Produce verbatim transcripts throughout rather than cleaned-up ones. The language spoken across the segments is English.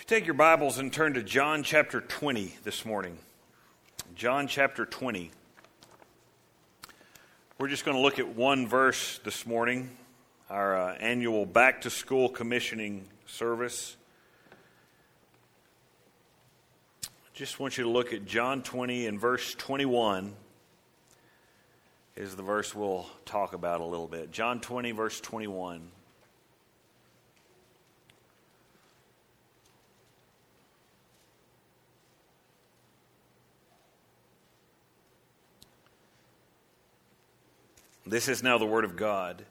Take your Bibles and turn to John chapter twenty this morning. John chapter twenty. We're just going to look at one verse this morning, our uh, annual back to school commissioning service. Just want you to look at John twenty and verse twenty-one is the verse we'll talk about a little bit. John twenty, verse twenty-one. This is now the word of God.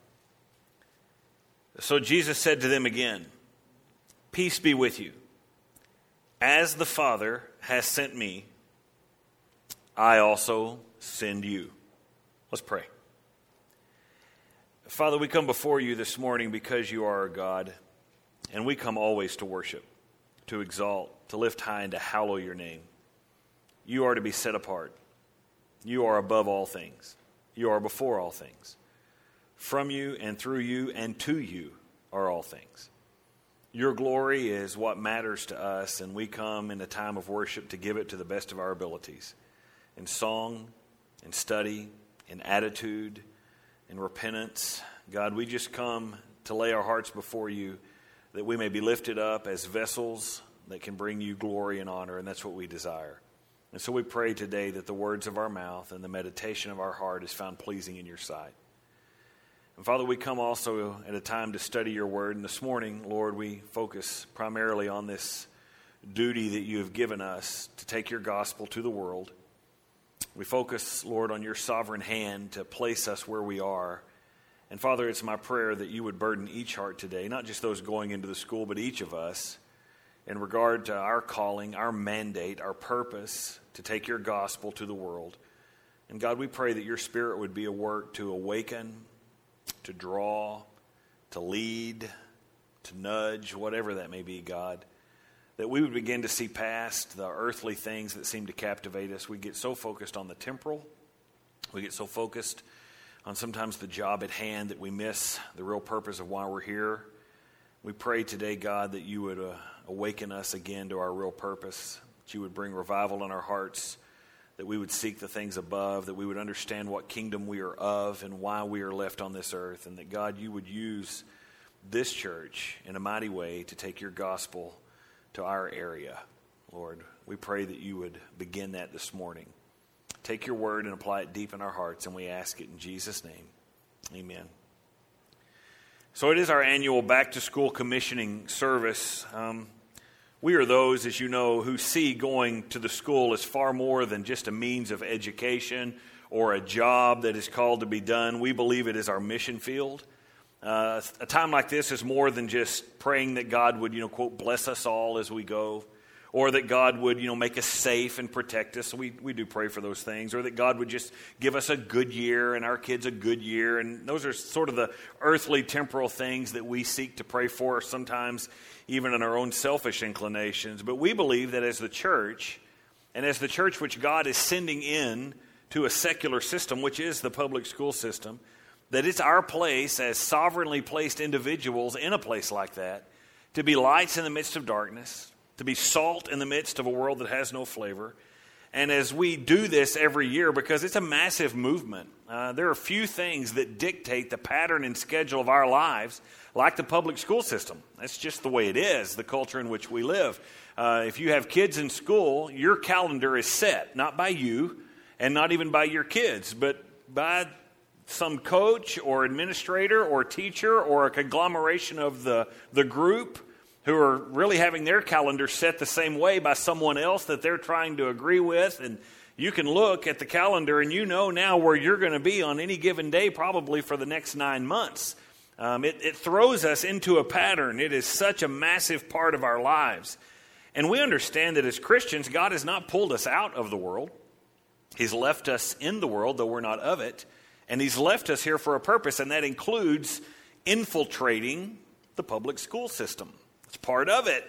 So Jesus said to them again, "Peace be with you. As the Father has sent me, I also send you." Let's pray. Father, we come before you this morning because you are our God, and we come always to worship, to exalt, to lift high, and to hallow your name. You are to be set apart. You are above all things. You are before all things. From you and through you and to you are all things. Your glory is what matters to us, and we come in a time of worship to give it to the best of our abilities. In song, in study, in attitude, in repentance. God, we just come to lay our hearts before you that we may be lifted up as vessels that can bring you glory and honor, and that's what we desire. And so we pray today that the words of our mouth and the meditation of our heart is found pleasing in your sight. And Father, we come also at a time to study your word. And this morning, Lord, we focus primarily on this duty that you have given us to take your gospel to the world. We focus, Lord, on your sovereign hand to place us where we are. And Father, it's my prayer that you would burden each heart today, not just those going into the school, but each of us, in regard to our calling, our mandate, our purpose to take your gospel to the world. And God, we pray that your Spirit would be at work to awaken, to draw, to lead, to nudge, whatever that may be, God. That we would begin to see past the earthly things that seem to captivate us. We get so focused on the temporal. We get so focused on sometimes the job at hand that we miss the real purpose of why we're here. We pray today, God, that you would uh, awaken us again to our real purpose, that you would bring revival in our hearts, that we would seek the things above, that we would understand what kingdom we are of and why we are left on this earth, and that, God, you would use this church in a mighty way to take your gospel to our area. Lord, we pray that you would begin that this morning. Take your word and apply it deep in our hearts, and we ask it in Jesus' name. Amen. So it is our annual back-to-school commissioning service. Um, we are those, as you know, who see going to the school as far more than just a means of education or a job that is called to be done. We believe it is our mission field. Uh, a time like this is more than just praying that God would, you know, quote, bless us all as we go, or that God would, you know, make us safe and protect us. We we do pray for those things. Or that God would just give us a good year and our kids a good year. And those are sort of the earthly, temporal things that we seek to pray for, sometimes even in our own selfish inclinations. But we believe that as the church, and as the church which God is sending in to a secular system, which is the public school system, that it's our place as sovereignly placed individuals in a place like that to be lights in the midst of darkness, to be salt in the midst of a world that has no flavor. And as we do this every year, because it's a massive movement, uh, there are few things that dictate the pattern and schedule of our lives like the public school system. That's just the way it is, the culture in which we live. Uh, if you have kids in school, your calendar is set, not by you and not even by your kids, but by some coach or administrator or teacher or a conglomeration of the, the group who are really having their calendar set the same way by someone else that they're trying to agree with. And you can look at the calendar and you know now where you're going to be on any given day, probably for the next nine months. Um, it, it throws us into a pattern. It is such a massive part of our lives. And we understand that as Christians, God has not pulled us out of the world. He's left us in the world, though we're not of it. And he's left us here for a purpose, and that includes infiltrating the public school system. It's part of it.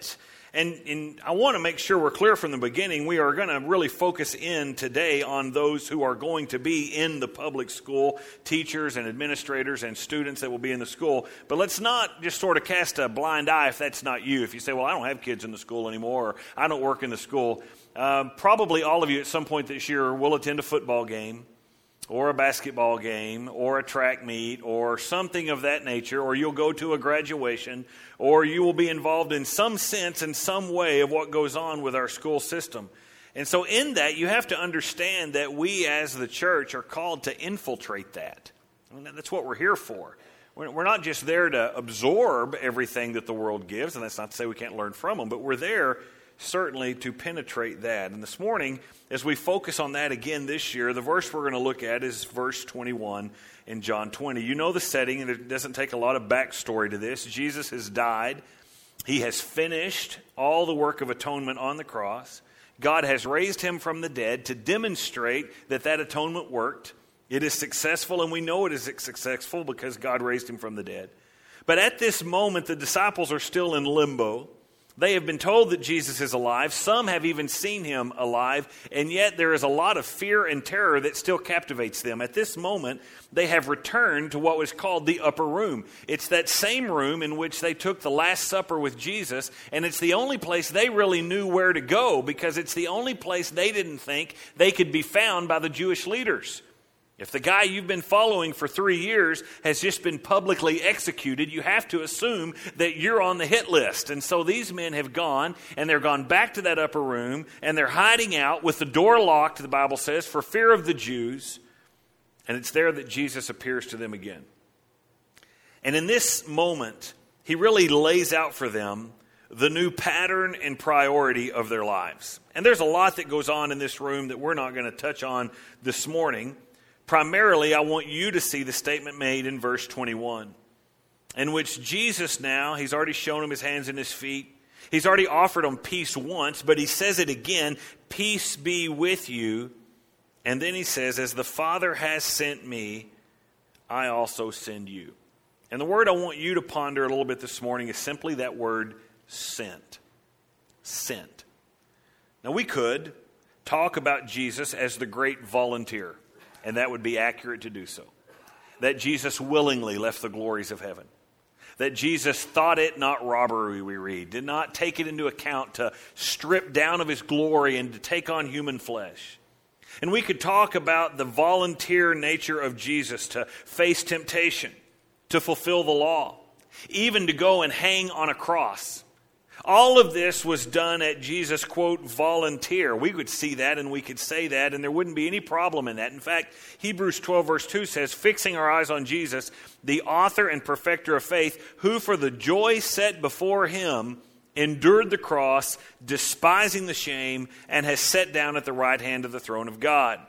And, and I want to make sure we're clear from the beginning, we are going to really focus in today on those who are going to be in the public school, teachers and administrators and students that will be in the school. But let's not just sort of cast a blind eye if that's not you. If you say, well, I don't have kids in the school anymore, or I don't work in the school. Uh, probably all of you at some point this year will attend a football game, or a basketball game, or a track meet, or something of that nature, or you'll go to a graduation, or you will be involved in some sense, in some way of what goes on with our school system. And so in that, you have to understand that we as the church are called to infiltrate that. I mean, that's what we're here for. We're not just there to absorb everything that the world gives, and that's not to say we can't learn from them, but we're there certainly to penetrate that. And this morning, as we focus on that again this year, the verse we're going to look at is verse twenty-one in John twenty. You know the setting, and it doesn't take a lot of backstory to this. Jesus has died. He has finished all the work of atonement on the cross. God has raised him from the dead to demonstrate that that atonement worked. It is successful, and we know it is successful because God raised him from the dead. But at this moment, the disciples are still in limbo. They have been told that Jesus is alive. Some have even seen him alive, and yet there is a lot of fear and terror that still captivates them. At this moment, they have returned to what was called the upper room. It's that same room in which they took the Last Supper with Jesus, and it's the only place they really knew where to go because it's the only place they didn't think they could be found by the Jewish leaders. If the guy you've been following for three years has just been publicly executed, you have to assume that you're on the hit list. And so these men have gone, and they're gone back to that upper room, and they're hiding out with the door locked, the Bible says, for fear of the Jews. And it's there that Jesus appears to them again. And in this moment, he really lays out for them the new pattern and priority of their lives. And there's a lot that goes on in this room that we're not going to touch on this morning. Primarily, I want you to see the statement made in verse twenty-one, in which Jesus now, he's already shown him his hands and his feet. He's already offered them peace once, but he says it again, peace be with you. And then he says, as the Father has sent me, I also send you. And the word I want you to ponder a little bit this morning is simply that word, sent. Sent. Now we could talk about Jesus as the great volunteer. And that would be accurate to do so. That Jesus willingly left the glories of heaven. That Jesus thought it not robbery, we read. Did not take it into account to strip down of his glory and to take on human flesh. And we could talk about the volunteer nature of Jesus to face temptation, to fulfill the law, even to go and hang on a cross. All of this was done at Jesus' quote, volunteer. We could see that and we could say that, and there wouldn't be any problem in that. In fact, Hebrews twelve verse two says, fixing our eyes on Jesus, the author and perfecter of faith, who for the joy set before him endured the cross, despising the shame, and has sat down at the right hand of the throne of God.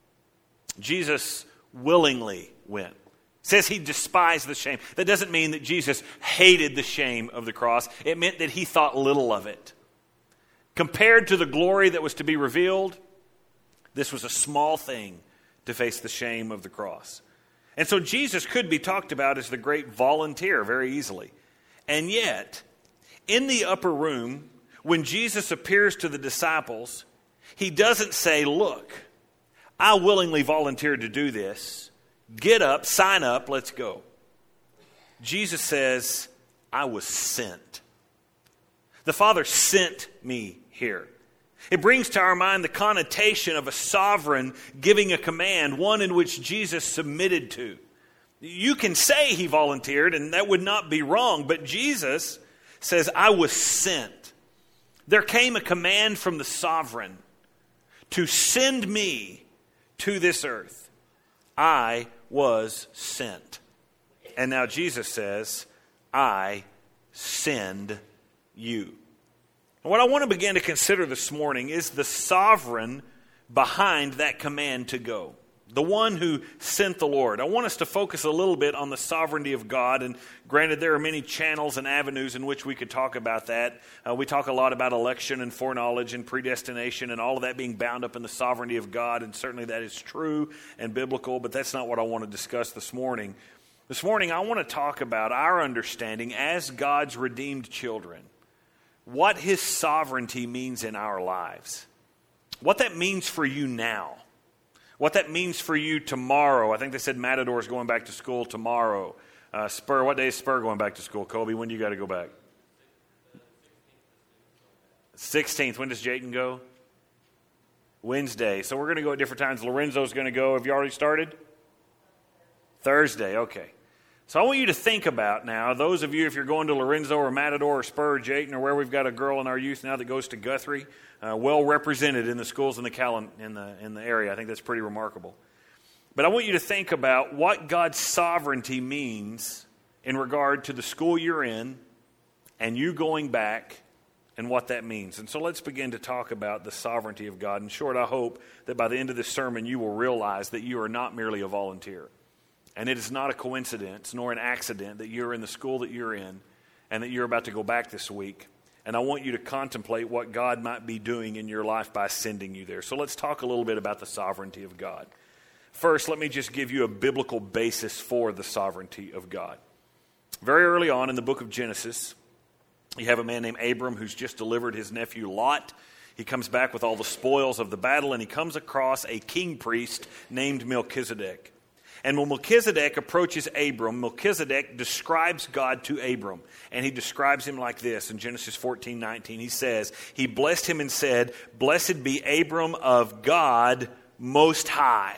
Jesus willingly went. Says he despised the shame. That doesn't mean that Jesus hated the shame of the cross. It meant that he thought little of it. Compared to the glory that was to be revealed, this was a small thing to face the shame of the cross. And so Jesus could be talked about as the great volunteer very easily. And yet, in the upper room, when Jesus appears to the disciples, he doesn't say, look, I willingly volunteered to do this. Get up, sign up, let's go. Jesus says, I was sent. The Father sent me here. It brings to our mind the connotation of a sovereign giving a command, one in which Jesus submitted to. You can say he volunteered, and that would not be wrong, but Jesus says, I was sent. There came a command from the sovereign to send me to this earth. I was sent. And now Jesus says, I send you. And what I want to begin to consider this morning is the sovereign behind that command to go. The one who sent the Lord. I want us to focus a little bit on the sovereignty of God. And granted, there are many channels and avenues in which we could talk about that. Uh, we talk a lot about election and foreknowledge and predestination and all of that being bound up in the sovereignty of God. And certainly that is true and biblical, but that's not what I want to discuss this morning. This morning, I want to talk about our understanding as God's redeemed children. what his sovereignty means in our lives. What that means for you now. What that means for you tomorrow. I think they said Matador is going back to school tomorrow. Uh, Spur, what day is Spur going back to school? Colby, when do you got to go back? sixteenth. When does Jayton go? Wednesday. So we're going to go at different times. Lorenzo's going to go. Have you already started? Thursday. Okay. So I want you to think about now, those of you, if you're going to Lorenzo or Matador or Spur or Jayton or where we've got a girl in our youth now that goes to Guthrie, uh, well represented in the schools in the, Cal- in the in the area. I think that's pretty remarkable. But I want you to think about what God's sovereignty means in regard to the school you're in and you going back and what that means. And so let's begin to talk about the sovereignty of God. In short, I hope that by the end of this sermon you will realize that you are not merely a volunteer. And it is not a coincidence nor an accident that you're in the school that you're in and that you're about to go back this week. And I want you to contemplate what God might be doing in your life by sending you there. So let's talk a little bit about the sovereignty of God. First, let me just give you a biblical basis for the sovereignty of God. Very early on in the book of Genesis, you have a man named Abram who's just delivered his nephew Lot. He comes back with all the spoils of the battle, and he comes across a king priest named Melchizedek. And when Melchizedek approaches Abram, Melchizedek describes God to Abram. And he describes him like this in Genesis fourteen nineteen. He says, he blessed him and said, "Blessed be Abram of God Most High,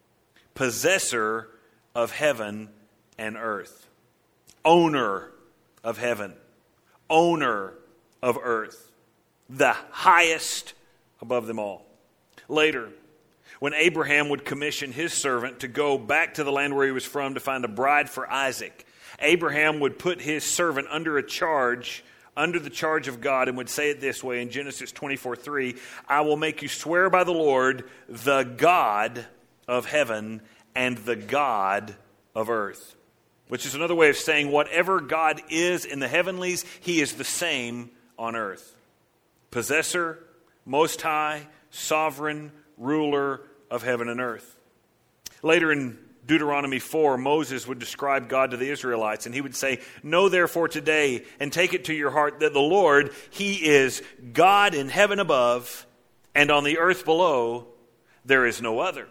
possessor of heaven and earth." Owner of heaven. Owner of earth. The highest above them all. Later, when Abraham would commission his servant to go back to the land where he was from to find a bride for Isaac, Abraham would put his servant under a charge, under the charge of God, and would say it this way in Genesis twenty-four three, "I will make you swear by the Lord, the God of heaven and the God of earth." Which is another way of saying whatever God is in the heavenlies, he is the same on earth. Possessor, most high, sovereign, ruler of heaven and earth. Later in Deuteronomy four, Moses would describe God to the Israelites, and he would say, "Know therefore today and take it to your heart that the Lord, he is God in heaven above, and on the earth below there is no other."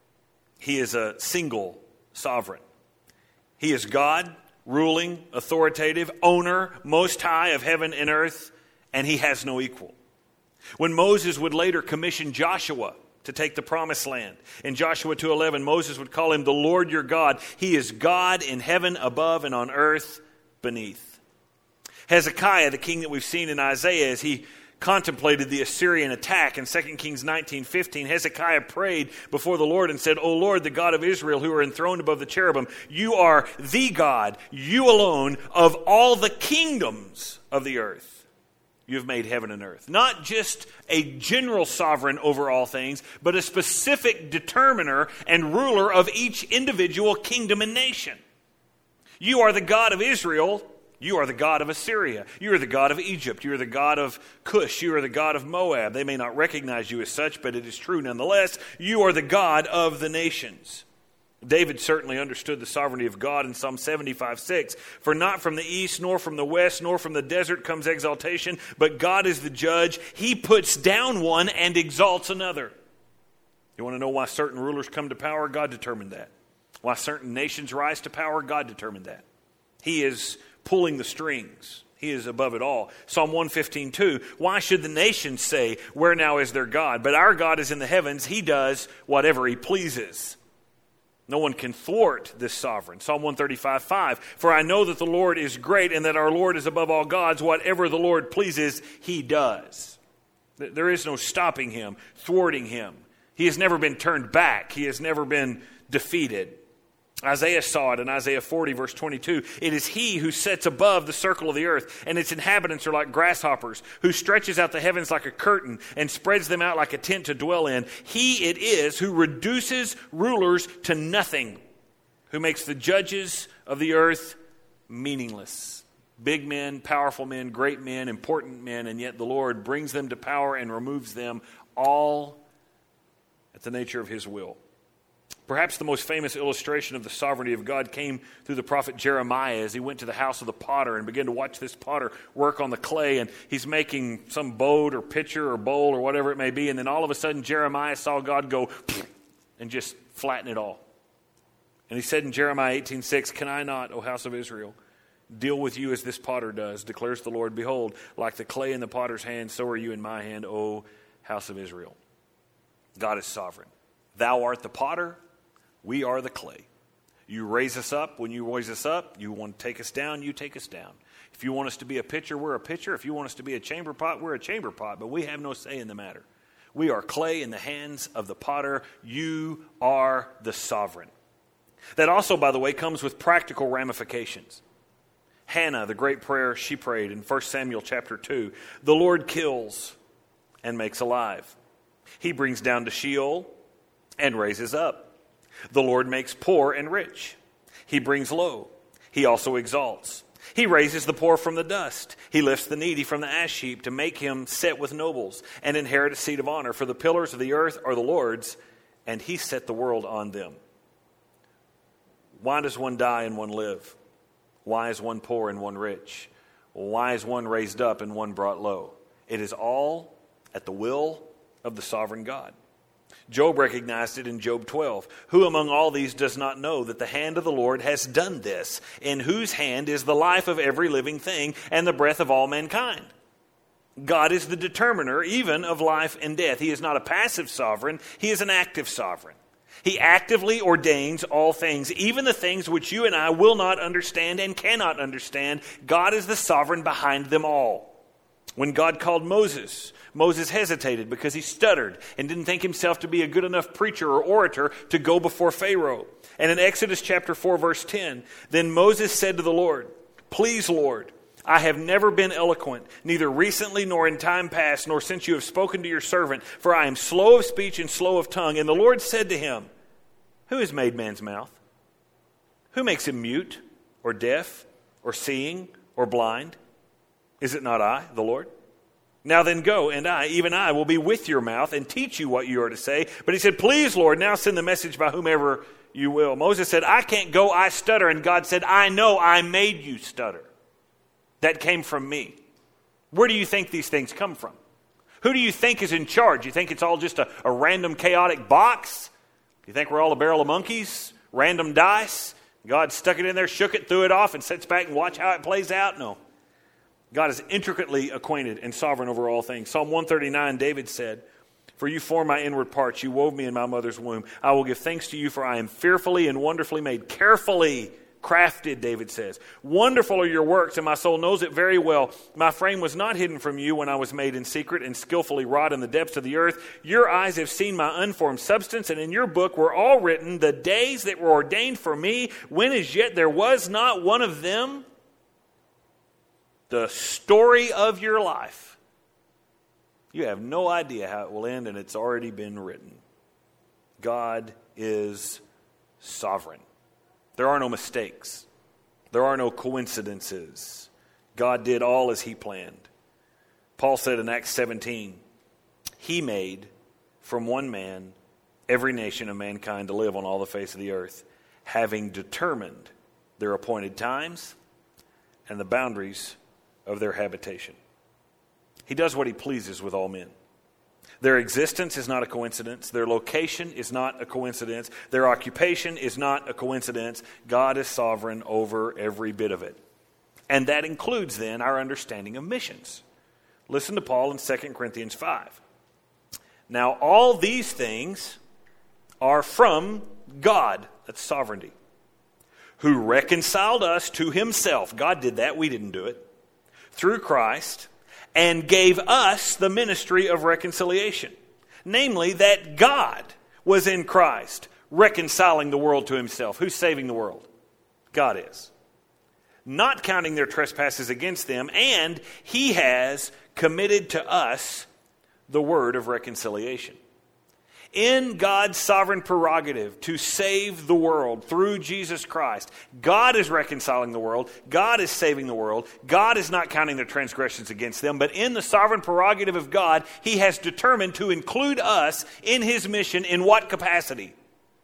He is a single sovereign. He is God, ruling, authoritative, owner, most high of heaven and earth, and he has no equal. When Moses would later commission Joshua to take the promised land, in Joshua two eleven, Moses would call him the Lord your God. He is God in heaven above and on earth beneath. Hezekiah, the king that we've seen in Isaiah, as he contemplated the Assyrian attack in Second Kings nineteen fifteen, Hezekiah prayed before the Lord and said, "O Lord, the God of Israel, who are enthroned above the cherubim, you are the God, you alone, of all the kingdoms of the earth. You have made heaven and earth." Not just a general sovereign over all things, but a specific determiner and ruler of each individual kingdom and nation. You are the God of Israel. You are the God of Assyria. You are the God of Egypt. You are the God of Cush. You are the God of Moab. They may not recognize you as such, but it is true nonetheless. You are the God of the nations. David certainly understood the sovereignty of God in Psalm seventy-five six. "For not from the east, nor from the west, nor from the desert comes exaltation, but God is the judge. He puts down one and exalts another." You want to know why certain rulers come to power? God determined that. Why certain nations rise to power? God determined that. He is pulling the strings. He is above it all. Psalm one fifteen two, "Why should the nations say, 'Where now is their God?' But our God is in the heavens. He does whatever he pleases." No one can thwart this sovereign. Psalm one thirty-five five, "For I know that the Lord is great and that our Lord is above all gods. Whatever the Lord pleases, he does." There is no stopping him, thwarting him. He has never been turned back. He has never been defeated. Isaiah saw it in Isaiah forty, verse twenty-two. "It is he who sits above the circle of the earth, and its inhabitants are like grasshoppers, who stretches out the heavens like a curtain and spreads them out like a tent to dwell in. He it is who reduces rulers to nothing, who makes the judges of the earth meaningless." Big men, powerful men, great men, important men, and yet the Lord brings them to power and removes them, all at the nature of his will. Perhaps the most famous illustration of the sovereignty of God came through the prophet Jeremiah as he went to the house of the potter and began to watch this potter work on the clay, and he's making some boat or pitcher or bowl or whatever it may be, and then all of a sudden Jeremiah saw God go and just flatten it all. And he said in Jeremiah eighteen six, "Can I not, O house of Israel, deal with you as this potter does, declares the Lord. Behold, like the clay in the potter's hand, so are you in my hand, O house of Israel." God is sovereign. Thou art the potter, we are the clay. You raise us up. When you raise us up, you want to take us down, you take us down. If you want us to be a pitcher, we're a pitcher. If you want us to be a chamber pot, we're a chamber pot. But we have no say in the matter. We are clay in the hands of the potter. You are the sovereign. That also, by the way, comes with practical ramifications. Hannah, the great prayer she prayed in First Samuel chapter two. The Lord kills and makes alive. He brings down to Sheol and raises up. The Lord makes poor and rich. He brings low. He also exalts. He raises the poor from the dust. He lifts the needy from the ash heap to make him sit with nobles and inherit a seat of honor. For the pillars of the earth are the Lord's, and he set the world on them. Why does one die and one live? Why is one poor and one rich? Why is one raised up and one brought low? It is all at the will of the sovereign God. Job recognized it in Job twelve. Who among all these does not know that the hand of the Lord has done this, in whose hand is the life of every living thing and the breath of all mankind? God is the determiner even of life and death. He is not a passive sovereign. He is an active sovereign. He actively ordains all things, even the things which you and I will not understand and cannot understand. God is the sovereign behind them all. When God called Moses, Moses hesitated because he stuttered and didn't think himself to be a good enough preacher or orator to go before Pharaoh. And in Exodus chapter four, verse ten, then Moses said to the Lord, "Please, Lord, I have never been eloquent, neither recently nor in time past, nor since you have spoken to your servant, for I am slow of speech and slow of tongue." And the Lord said to him, "Who has made man's mouth? Who makes him mute or deaf or seeing or blind? Is it not I, the Lord? Now then go, and I, even I, will be with your mouth and teach you what you are to say." But he said, "Please, Lord, now send the message by whomever you will." Moses said, "I can't go, I stutter." And God said, "I know, I made you stutter. That came from me." Where do you think these things come from? Who do you think is in charge? You think it's all just a, a random chaotic box? You think we're all a barrel of monkeys? Random dice? God stuck it in there, shook it, threw it off, and sits back and watch how it plays out? No. God is intricately acquainted and sovereign over all things. Psalm one thirty-nine, David said, "For you formed my inward parts, you wove me in my mother's womb. I will give thanks to you, for I am fearfully and wonderfully made." Carefully crafted, David says. "Wonderful are your works, and my soul knows it very well. My frame was not hidden from you when I was made in secret and skillfully wrought in the depths of the earth. Your eyes have seen my unformed substance, and in your book were all written the days that were ordained for me, when as yet there was not one of them." The story of your life. You have no idea how it will end, and it's already been written. God is sovereign. There are no mistakes. There are no coincidences. God did all as he planned. Paul said in Acts seventeen, "He made from one man every nation of mankind to live on all the face of the earth, having determined their appointed times and the boundaries of their habitation." He does what he pleases with all men. Their existence is not a coincidence. Their location is not a coincidence. Their occupation is not a coincidence. God is sovereign over every bit of it. And that includes then our understanding of missions. Listen to Paul in Second Corinthians five. "Now all these things are from God," that's sovereignty, "who reconciled us to himself." God did that, we didn't do it. "Through Christ, and gave us the ministry of reconciliation." Namely, that God was in Christ, reconciling the world to himself. Who's saving the world? God is. "Not counting their trespasses against them, and he has committed to us the word of reconciliation." In God's sovereign prerogative to save the world through Jesus Christ, God is reconciling the world. God is saving the world. God is not counting their transgressions against them. But in the sovereign prerogative of God, he has determined to include us in his mission in what capacity?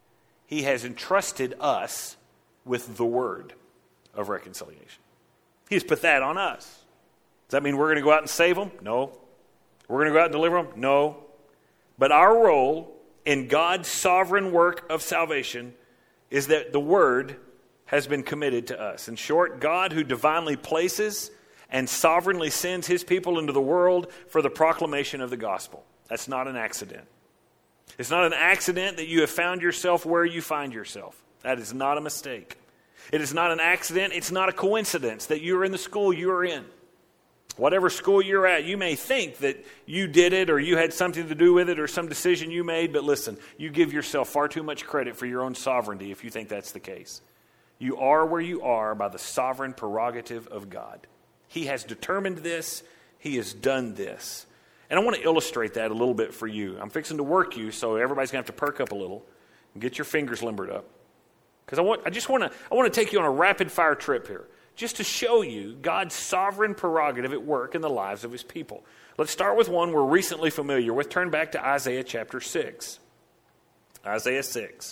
He has entrusted us with the word of reconciliation. He's put that on us. Does that mean we're going to go out and save them? No. We're going to go out and deliver them? No. But our role in God's sovereign work of salvation is that the word has been committed to us. In short, God, who divinely places and sovereignly sends his people into the world for the proclamation of the gospel. That's not an accident. It's not an accident that you have found yourself where you find yourself. That is not a mistake. It is not an accident. It's not a coincidence that you're in the school you are in. Whatever school you're at, you may think that you did it or you had something to do with it or some decision you made, but listen, you give yourself far too much credit for your own sovereignty if you think that's the case. You are where you are by the sovereign prerogative of God. He has determined this. He has done this. And I want to illustrate that a little bit for you. I'm fixing to work you, so everybody's going to have to perk up a little and get your fingers limbered up. Because I want, I just want to, I want to take you on a rapid-fire trip here, just to show you God's sovereign prerogative at work in the lives of his people. Let's start with one we're recently familiar with. Turn back to Isaiah chapter six. Isaiah six.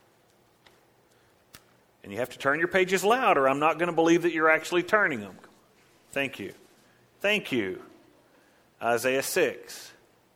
And you have to turn your pages loud, or I'm not going to believe that you're actually turning them. Thank you. Thank you. Isaiah six.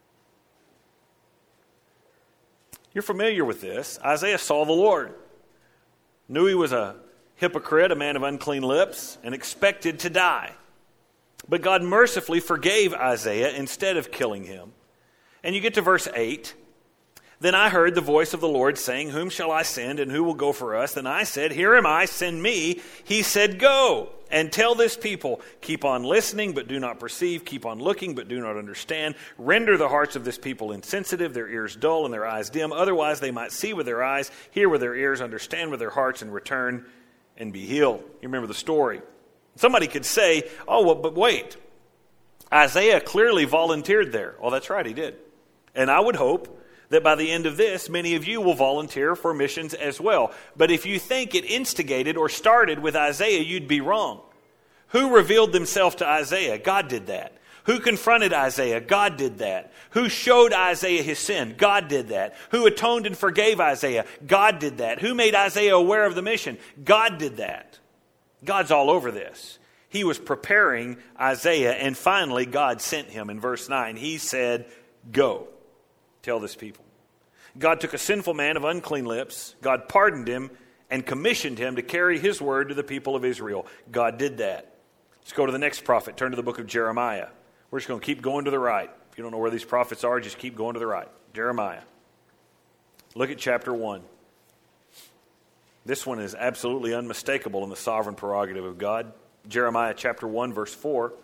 You're familiar with this. Isaiah saw the Lord. Knew he was a hypocrite, a man of unclean lips, and expected to die. But God mercifully forgave Isaiah instead of killing him. And you get to verse eight. Then I heard the voice of the Lord saying, whom shall I send, and who will go for us? Then I said, here am I, send me. He said, go, and tell this people, keep on listening, but do not perceive. Keep on looking, but do not understand. Render the hearts of this people insensitive, their ears dull, and their eyes dim. Otherwise they might see with their eyes, hear with their ears, understand with their hearts, and return and be healed. You remember the story. Somebody could say, oh, well, but wait. Isaiah clearly volunteered there. Well, that's right, he did. And I would hope that by the end of this, many of you will volunteer for missions as well. But if you think it instigated or started with Isaiah, you'd be wrong. Who revealed themselves to Isaiah? God did that. Who confronted Isaiah? God did that. Who showed Isaiah his sin? God did that. Who atoned and forgave Isaiah? God did that. Who made Isaiah aware of the mission? God did that. God's all over this. He was preparing Isaiah, and finally God sent him. In verse nine, he said, go, tell this people. God took a sinful man of unclean lips. God pardoned him and commissioned him to carry his word to the people of Israel. God did that. Let's go to the next prophet. Turn to the book of Jeremiah. We're just going to keep going to the right. If you don't know where these prophets are, just keep going to the right. Jeremiah. Look at chapter one. This one is absolutely unmistakable in the sovereign prerogative of God. Jeremiah chapter one, verse four.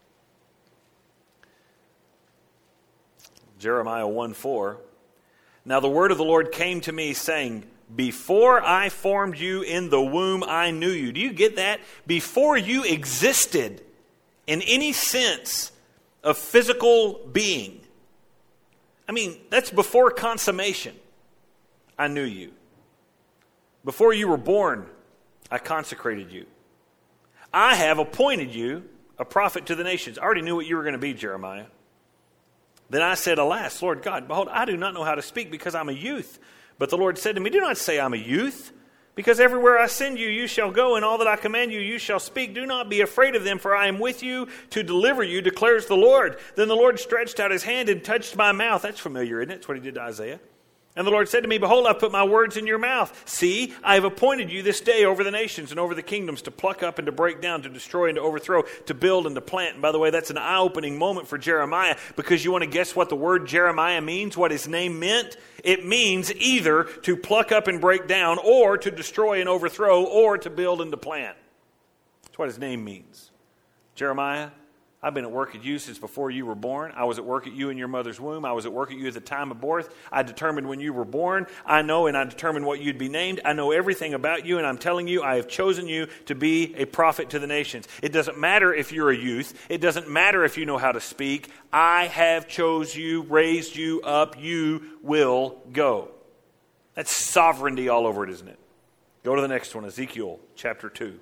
Jeremiah one four. Now the word of the Lord came to me, saying, before I formed you in the womb, I knew you. Do you get that? Before you existed in any sense of physical being. I mean, that's before consummation. I knew you. Before you were born, I consecrated you. I have appointed you a prophet to the nations. I already knew what you were going to be, Jeremiah. Then I said, alas, Lord God, behold, I do not know how to speak because I'm a youth. But the Lord said to me, do not say I'm a youth, because everywhere I send you, you shall go, and all that I command you, you shall speak. Do not be afraid of them, for I am with you to deliver you, declares the Lord. Then the Lord stretched out his hand and touched my mouth. That's familiar, isn't it? That's what he did to Isaiah. And the Lord said to me, behold, I've put my words in your mouth. See, I have appointed you this day over the nations and over the kingdoms to pluck up and to break down, to destroy and to overthrow, to build and to plant. And by the way, that's an eye-opening moment for Jeremiah, because you want to guess what the word Jeremiah means, what his name meant? It means either to pluck up and break down, or to destroy and overthrow, or to build and to plant. That's what his name means. Jeremiah, I've been at work at you since before you were born. I was at work at you in your mother's womb. I was at work at you at the time of birth. I determined when you were born. I know and I determined what you'd be named. I know everything about you, and I'm telling you, I have chosen you to be a prophet to the nations. It doesn't matter if you're a youth. It doesn't matter if you know how to speak. I have chose you, raised you up. You will go. That's sovereignty all over it, isn't it? Go to the next one, Ezekiel chapter two.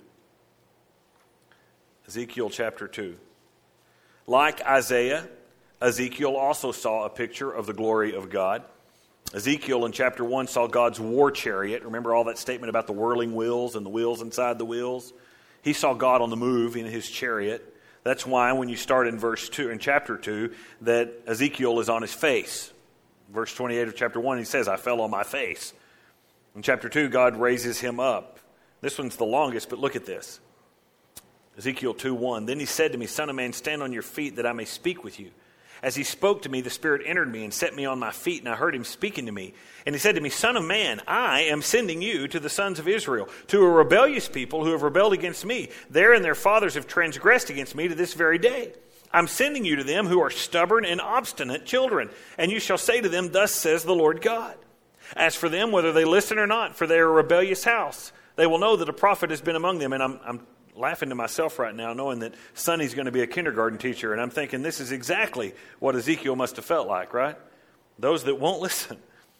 Ezekiel chapter two. Like Isaiah, Ezekiel also saw a picture of the glory of God. Ezekiel in chapter one saw God's war chariot. Remember all that statement about the whirling wheels and the wheels inside the wheels? He saw God on the move in his chariot. That's why when you start in verse two, in chapter two, that Ezekiel is on his face. Verse twenty-eight of chapter one, he says, I fell on my face. In chapter two, God raises him up. This one's the longest, but look at this. Ezekiel two one, then he said to me, Son of man, stand on your feet that I may speak with you. As he spoke to me, the Spirit entered me and set me on my feet, and I heard him speaking to me. And he said to me, Son of man, I am sending you to the sons of Israel, to a rebellious people who have rebelled against me. They and their fathers have transgressed against me to this very day. I'm sending you to them who are stubborn and obstinate children, and you shall say to them, Thus says the Lord God. As for them, whether they listen or not, for they are a rebellious house, they will know that a prophet has been among them. And I'm, I'm laughing to myself right now, knowing that Sonny's going to be a kindergarten teacher, and I'm thinking this is exactly what Ezekiel must have felt like, right? Those that won't listen.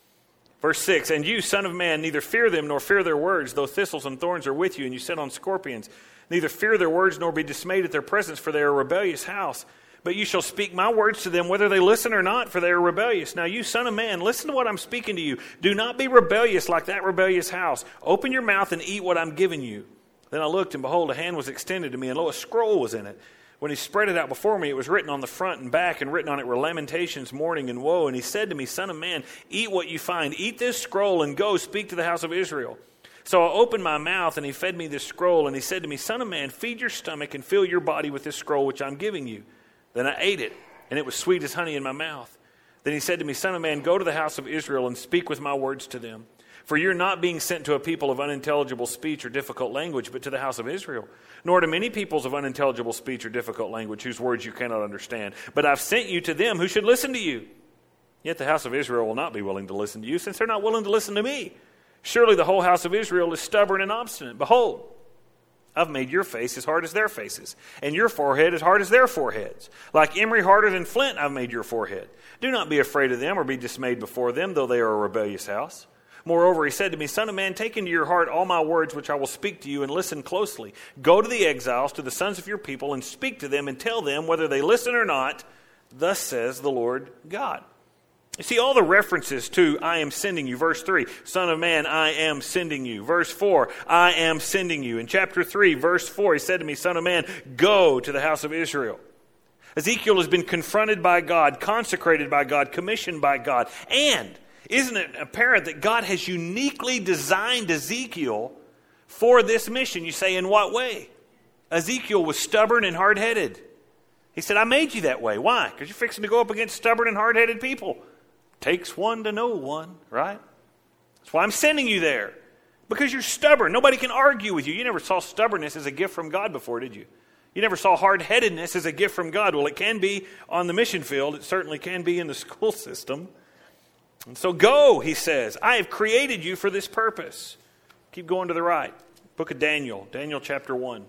Verse six, and you, son of man, neither fear them nor fear their words, though thistles and thorns are with you, and you sit on scorpions. Neither fear their words nor be dismayed at their presence, for they are a rebellious house. But you shall speak my words to them, whether they listen or not, for they are rebellious. Now you, son of man, listen to what I'm speaking to you. Do not be rebellious like that rebellious house. Open your mouth and eat what I'm giving you. Then I looked, and behold, a hand was extended to me, and lo, a scroll was in it. When he spread it out before me, it was written on the front and back, and written on it were lamentations, mourning, and woe. And he said to me, Son of man, eat what you find. Eat this scroll, and go speak to the house of Israel. So I opened my mouth, and he fed me this scroll. And he said to me, Son of man, feed your stomach, and fill your body with this scroll which I'm giving you. Then I ate it, and it was sweet as honey in my mouth. Then he said to me, Son of man, go to the house of Israel, and speak with my words to them. For you're not being sent to a people of unintelligible speech or difficult language, but to the house of Israel. Nor to many peoples of unintelligible speech or difficult language, whose words you cannot understand. But I've sent you to them who should listen to you. Yet the house of Israel will not be willing to listen to you, since they're not willing to listen to me. Surely the whole house of Israel is stubborn and obstinate. Behold, I've made your face as hard as their faces, and your forehead as hard as their foreheads. Like emery harder than flint, I've made your forehead. Do not be afraid of them or be dismayed before them, though they are a rebellious house. Moreover, he said to me, Son of man, take into your heart all my words which I will speak to you, and listen closely. Go to the exiles, to the sons of your people, and speak to them, and tell them, whether they listen or not, thus says the Lord God. You see, all the references to I am sending you. Verse three, Son of man, I am sending you. Verse four, I am sending you. In chapter three, verse four, he said to me, Son of man, go to the house of Israel. Ezekiel has been confronted by God, consecrated by God, commissioned by God, and isn't it apparent that God has uniquely designed Ezekiel for this mission? You say, in what way? Ezekiel was stubborn and hard-headed. He said, I made you that way. Why? Because you're fixing to go up against stubborn and hard-headed people. Takes one to know one, right? That's why I'm sending you there. Because you're stubborn. Nobody can argue with you. You never saw stubbornness as a gift from God before, did you? You never saw hard-headedness as a gift from God. Well, it can be on the mission field. It certainly can be in the school system. And so go, he says. I have created you for this purpose. Keep going to the right. Book of Daniel, Daniel chapter one.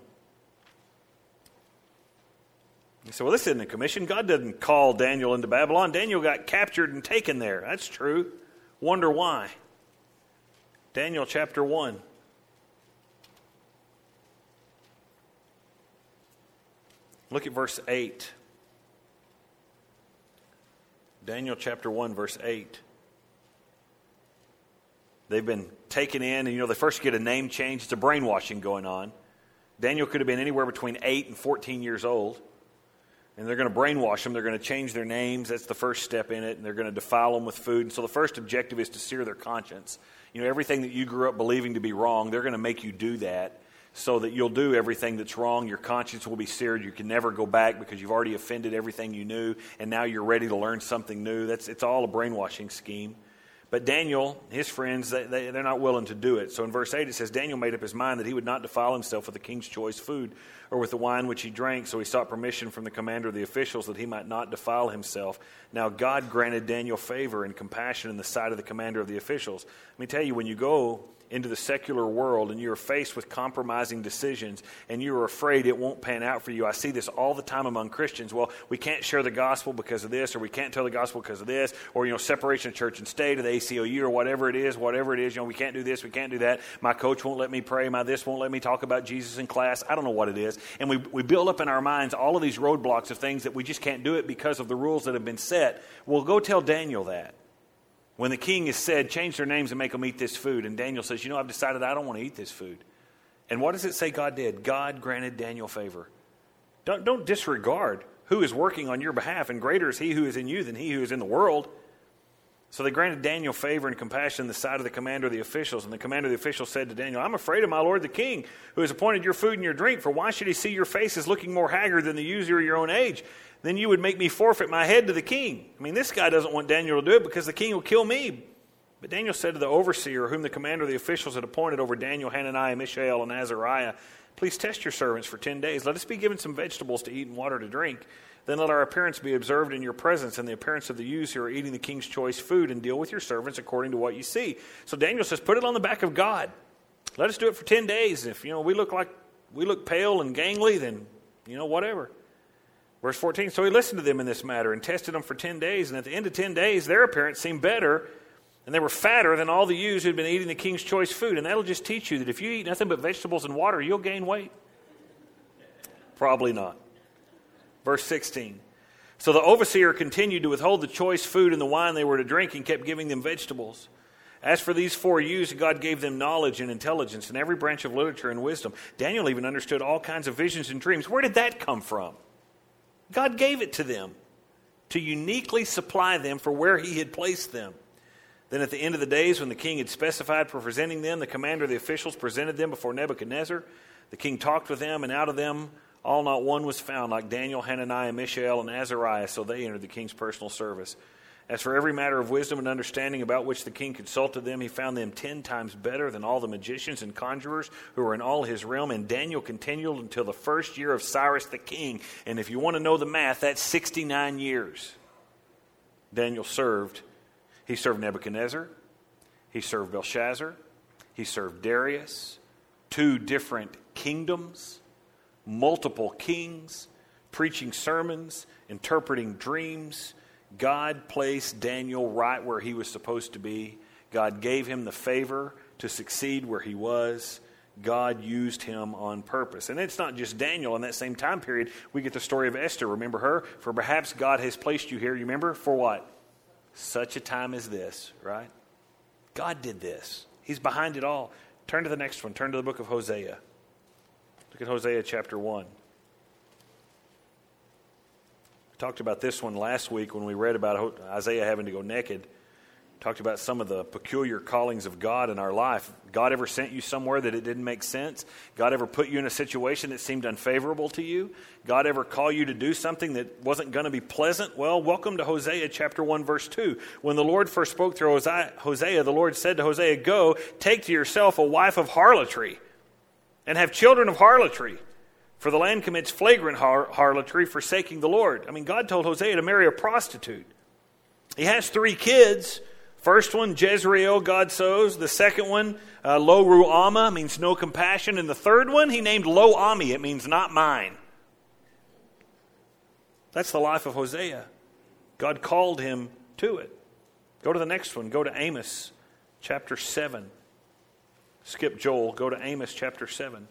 You say, well, this isn't a commission. God doesn't call Daniel into Babylon. Daniel got captured and taken there. That's true. Wonder why. Daniel chapter one. Look at verse eight. Daniel chapter one, verse eight. They've been taken in, and you know, they first get a name change. It's a brainwashing going on. Daniel could have been anywhere between eight and fourteen years old. And they're going to brainwash them. They're going to change their names. That's the first step in it. And they're going to defile them with food. And so the first objective is to sear their conscience. You know, everything that you grew up believing to be wrong, they're going to make you do that so that you'll do everything that's wrong. Your conscience will be seared. You can never go back because you've already offended everything you knew. And now you're ready to learn something new. That's It's all a brainwashing scheme. But Daniel, his friends, they, they, they're not willing to do it. So in verse eight it says, Daniel made up his mind that he would not defile himself with the king's choice food or with the wine which he drank. So he sought permission from the commander of the officials that he might not defile himself. Now God granted Daniel favor and compassion in the sight of the commander of the officials. Let me tell you, when you go into the secular world and you're faced with compromising decisions and you're afraid it won't pan out for you. I see this all the time among Christians. Well, we can't share the gospel because of this, or we can't tell the gospel because of this, or, you know, separation of church and state, or the A C O U, or whatever it is, whatever it is. You know, we can't do this, we can't do that. My coach won't let me pray. My this won't let me talk about Jesus in class. I don't know what it is. And we, we build up in our minds all of these roadblocks of things that we just can't do it because of the rules that have been set. Well, go tell Daniel that. when the king has said, change their names and make them eat this food, and Daniel says, you know, I've decided I don't want to eat this food. And what does it say God did? God granted Daniel favor. Don't, don't disregard who is working on your behalf, and greater is he who is in you than he who is in the world. So they granted Daniel favor and compassion in the sight of the commander of the officials. And the commander of the officials said to Daniel, I'm afraid of my lord the king, who has appointed your food and your drink, for why should he see your faces looking more haggard than the usurer of your own age? Then you would make me forfeit my head to the king. I mean, this guy doesn't want Daniel to do it because the king will kill me. But Daniel said to the overseer, whom the commander of the officials had appointed over Daniel, Hananiah, Mishael, and Azariah, please test your servants for ten days. Let us be given some vegetables to eat and water to drink. Then let our appearance be observed in your presence and the appearance of the youths who are eating the king's choice food, and deal with your servants according to what you see. So Daniel says, put it on the back of God. Let us do it for ten days. If, you know, we look like we look pale and gangly, then, you know, whatever. Verse fourteen, so he listened to them in this matter and tested them for ten days. And at the end of ten days, their appearance seemed better, and they were fatter than all the youths who had been eating the king's choice food. And that'll just teach you that if you eat nothing but vegetables and water, you'll gain weight. Probably not. Verse sixteen. So the overseer continued to withhold the choice food and the wine they were to drink, and kept giving them vegetables. As for these four youths, God gave them knowledge and intelligence in every branch of literature and wisdom. Daniel even understood all kinds of visions and dreams. Where did that come from? God gave it to them to uniquely supply them for where he had placed them. Then at the end of the days, when the king had specified for presenting them, the commander of the officials presented them before Nebuchadnezzar. The king talked with them, and out of them all not one was found like Daniel, Hananiah, Mishael, and Azariah, so they entered the king's personal service. As for every matter of wisdom and understanding about which the king consulted them, he found them ten times better than all the magicians and conjurers who were in all his realm. And Daniel continued until the first year of Cyrus the king. And if you want to know the math, that's sixty-nine years. Daniel served. He served Nebuchadnezzar. He served Belshazzar. He served Darius. Two different kingdoms. Multiple kings. Preaching sermons. Interpreting dreams. God placed Daniel right where he was supposed to be. God gave him the favor to succeed where he was. God used him on purpose. And it's not just Daniel. In that same time period, we get the story of Esther. Remember her? For perhaps God has placed you here. You remember? For what? Such a time as this, right? God did this. He's behind it all. Turn to the next one. Turn to the book of Hosea. Look at Hosea chapter one. Talked about this one last week when we read about Isaiah having to go naked. Talked about some of the peculiar callings of God in our life. God ever sent you somewhere that it didn't make sense? God ever put you in a situation that seemed unfavorable to you? God ever call you to do something that wasn't going to be pleasant? Well, welcome to Hosea chapter one, verse two. When the Lord first spoke through Hosea, the Lord said to Hosea, go, take to yourself a wife of harlotry and have children of harlotry. For the land commits flagrant har- harlotry, forsaking the Lord. I mean, God told Hosea to marry a prostitute. He has three kids. First one, Jezreel, God sows. The second one, uh, Lo Ruama, means no compassion. And the third one, he named Lo Ami. It means not mine. That's the life of Hosea. God called him to it. Go to the next one. Go to Amos chapter seven. Skip Joel. Go to Amos chapter seven.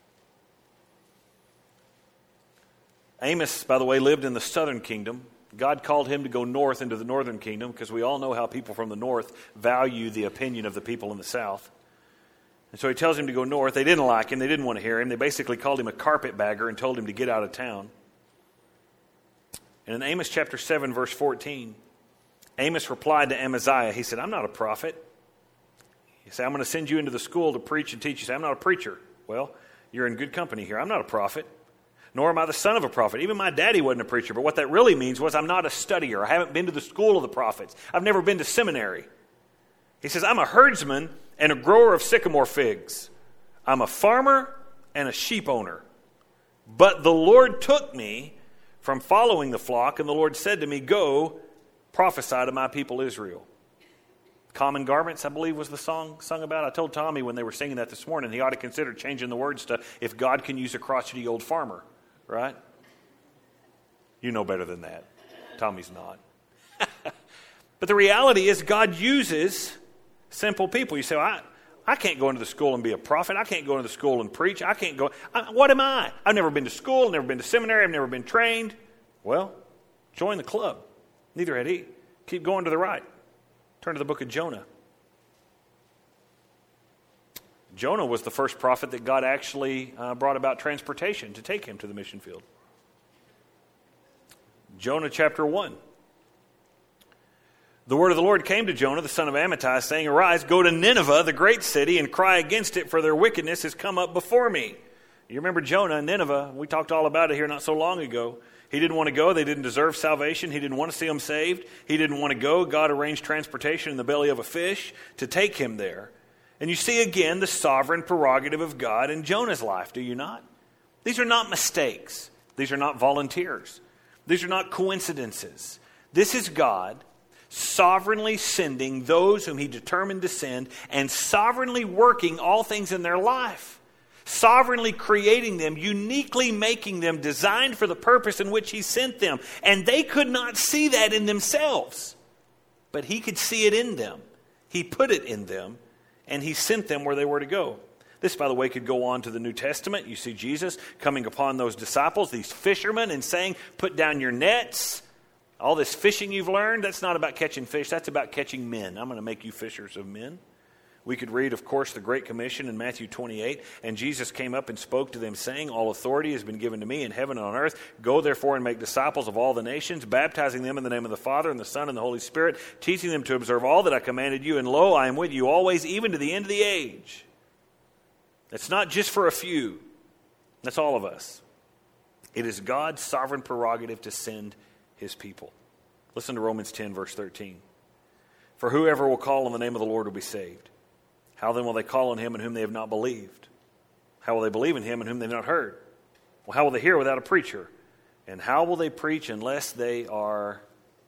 Amos, by the way, lived in the southern kingdom. God called him to go north into the northern kingdom because we all know how people from the north value the opinion of the people in the south. And so he tells him to go north. They didn't like him. They didn't want to hear him. They basically called him a carpetbagger and told him to get out of town. And in Amos chapter seven, verse fourteen, Amos replied to Amaziah. He said, I'm not a prophet. He said, I'm going to send you into the school to preach and teach. He said, I'm not a preacher. Well, you're in good company here. I'm not a prophet. Nor am I the son of a prophet. Even my daddy wasn't a preacher. But what that really means was I'm not a studier. I haven't been to the school of the prophets. I've never been to seminary. He says, I'm a herdsman and a grower of sycamore figs. I'm a farmer and a sheep owner. But the Lord took me from following the flock, and the Lord said to me, go, prophesy to my people Israel. Common Garments, I believe, was the song sung about. I told Tommy when they were singing that this morning, he ought to consider changing the words to, if God can use a crotchety old farmer. Right? You know better than that. Tommy's not. But the reality is God uses simple people. You say, well, I, I can't go into the school and be a prophet. I can't go into the school and preach. I can't go. I, what am I? I've never been to school, never been to seminary, I've never been trained. Well, join the club. Neither had he. Keep going to the right. Turn to the book of Jonah. Jonah was the first prophet that God actually uh, brought about transportation to take him to the mission field. Jonah chapter one. The word of the Lord came to Jonah, the son of Amittai, saying, Arise, go to Nineveh, the great city, and cry against it, for their wickedness has come up before me. You remember Jonah and Nineveh. We talked all about it here not so long ago. He didn't want to go. They didn't deserve salvation. He didn't want to see them saved. He didn't want to go. God arranged transportation in the belly of a fish to take him there. And you see again the sovereign prerogative of God in Jonah's life, do you not? These are not mistakes. These are not volunteers. These are not coincidences. This is God sovereignly sending those whom he determined to send and sovereignly working all things in their life. Sovereignly creating them, uniquely making them, designed for the purpose in which he sent them. And they could not see that in themselves. But he could see it in them. He put it in them, and he sent them where they were to go. This, by the way, could go on to the New Testament. You see Jesus coming upon those disciples, these fishermen, and saying, put down your nets. All this fishing you've learned, that's not about catching fish. That's about catching men. I'm going to make you fishers of men. We could read, of course, the Great Commission in Matthew twenty-eight. And Jesus came up and spoke to them, saying, All authority has been given to me in heaven and on earth. Go therefore and make disciples of all the nations, baptizing them in the name of the Father and the Son and the Holy Spirit, teaching them to observe all that I commanded you. And lo, I am with you always, even to the end of the age. It's not just for a few. That's all of us. It is God's sovereign prerogative to send his people. Listen to Romans ten, verse thirteen. For whoever will call on the name of the Lord will be saved. How then will they call on him in whom they have not believed? How will they believe in him in whom they have not heard? Well, how will they hear without a preacher? And how will they preach unless they are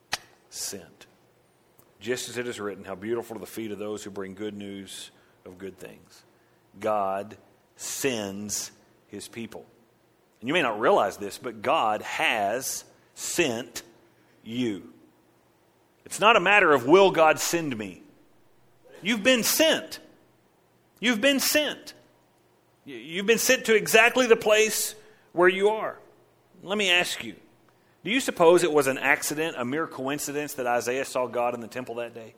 sent? Just as it is written, how beautiful are the feet of those who bring good news of good things. God sends his people. And you may not realize this, but God has sent you. It's not a matter of will God send me. You've been sent. You've been sent. You've been sent to exactly the place where you are. Let me ask you, do you suppose it was an accident, a mere coincidence that Isaiah saw God in the temple that day?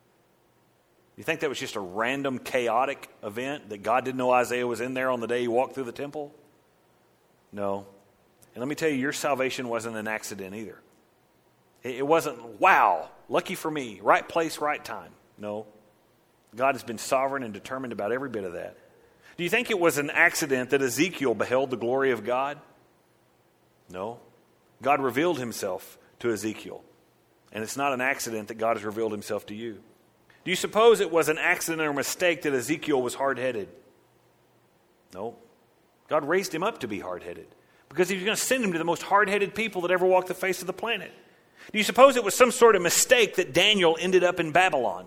You think that was just a random, chaotic event, that God didn't know Isaiah was in there on the day he walked through the temple? No. And let me tell you, your salvation wasn't an accident either. It wasn't, wow, lucky for me, right place, right time. No. God has been sovereign and determined about every bit of that. Do you think it was an accident that Ezekiel beheld the glory of God? No. God revealed himself to Ezekiel. And it's not an accident that God has revealed himself to you. Do you suppose it was an accident or mistake that Ezekiel was hard-headed? No. God raised him up to be hard-headed because he was going to send him to the most hard-headed people that ever walked the face of the planet. Do you suppose it was some sort of mistake that Daniel ended up in Babylon?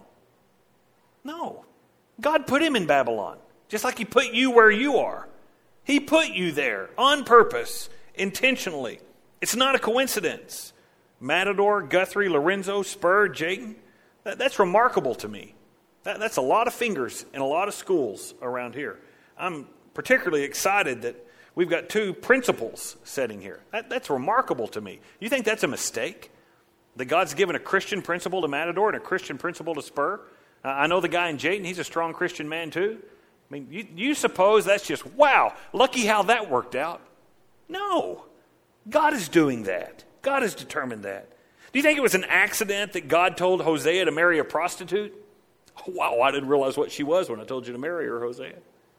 No. God put him in Babylon, just like he put you where you are. He put you there on purpose, intentionally. It's not a coincidence. Matador, Guthrie, Lorenzo, Spur, Jayton, that, that's remarkable to me. That, that's a lot of fingers in a lot of schools around here. I'm particularly excited that we've got two principals sitting here. That, that's remarkable to me. You think that's a mistake? That God's given a Christian principle to Matador and a Christian principle to Spur? Uh, I know the guy in Jayton, he's a strong Christian man too. I mean, you, you suppose that's just, wow, lucky how that worked out? No. God is doing that. God has determined that. Do you think it was an accident that God told Hosea to marry a prostitute? Oh, wow, I didn't realize what she was when I told you to marry her, Hosea.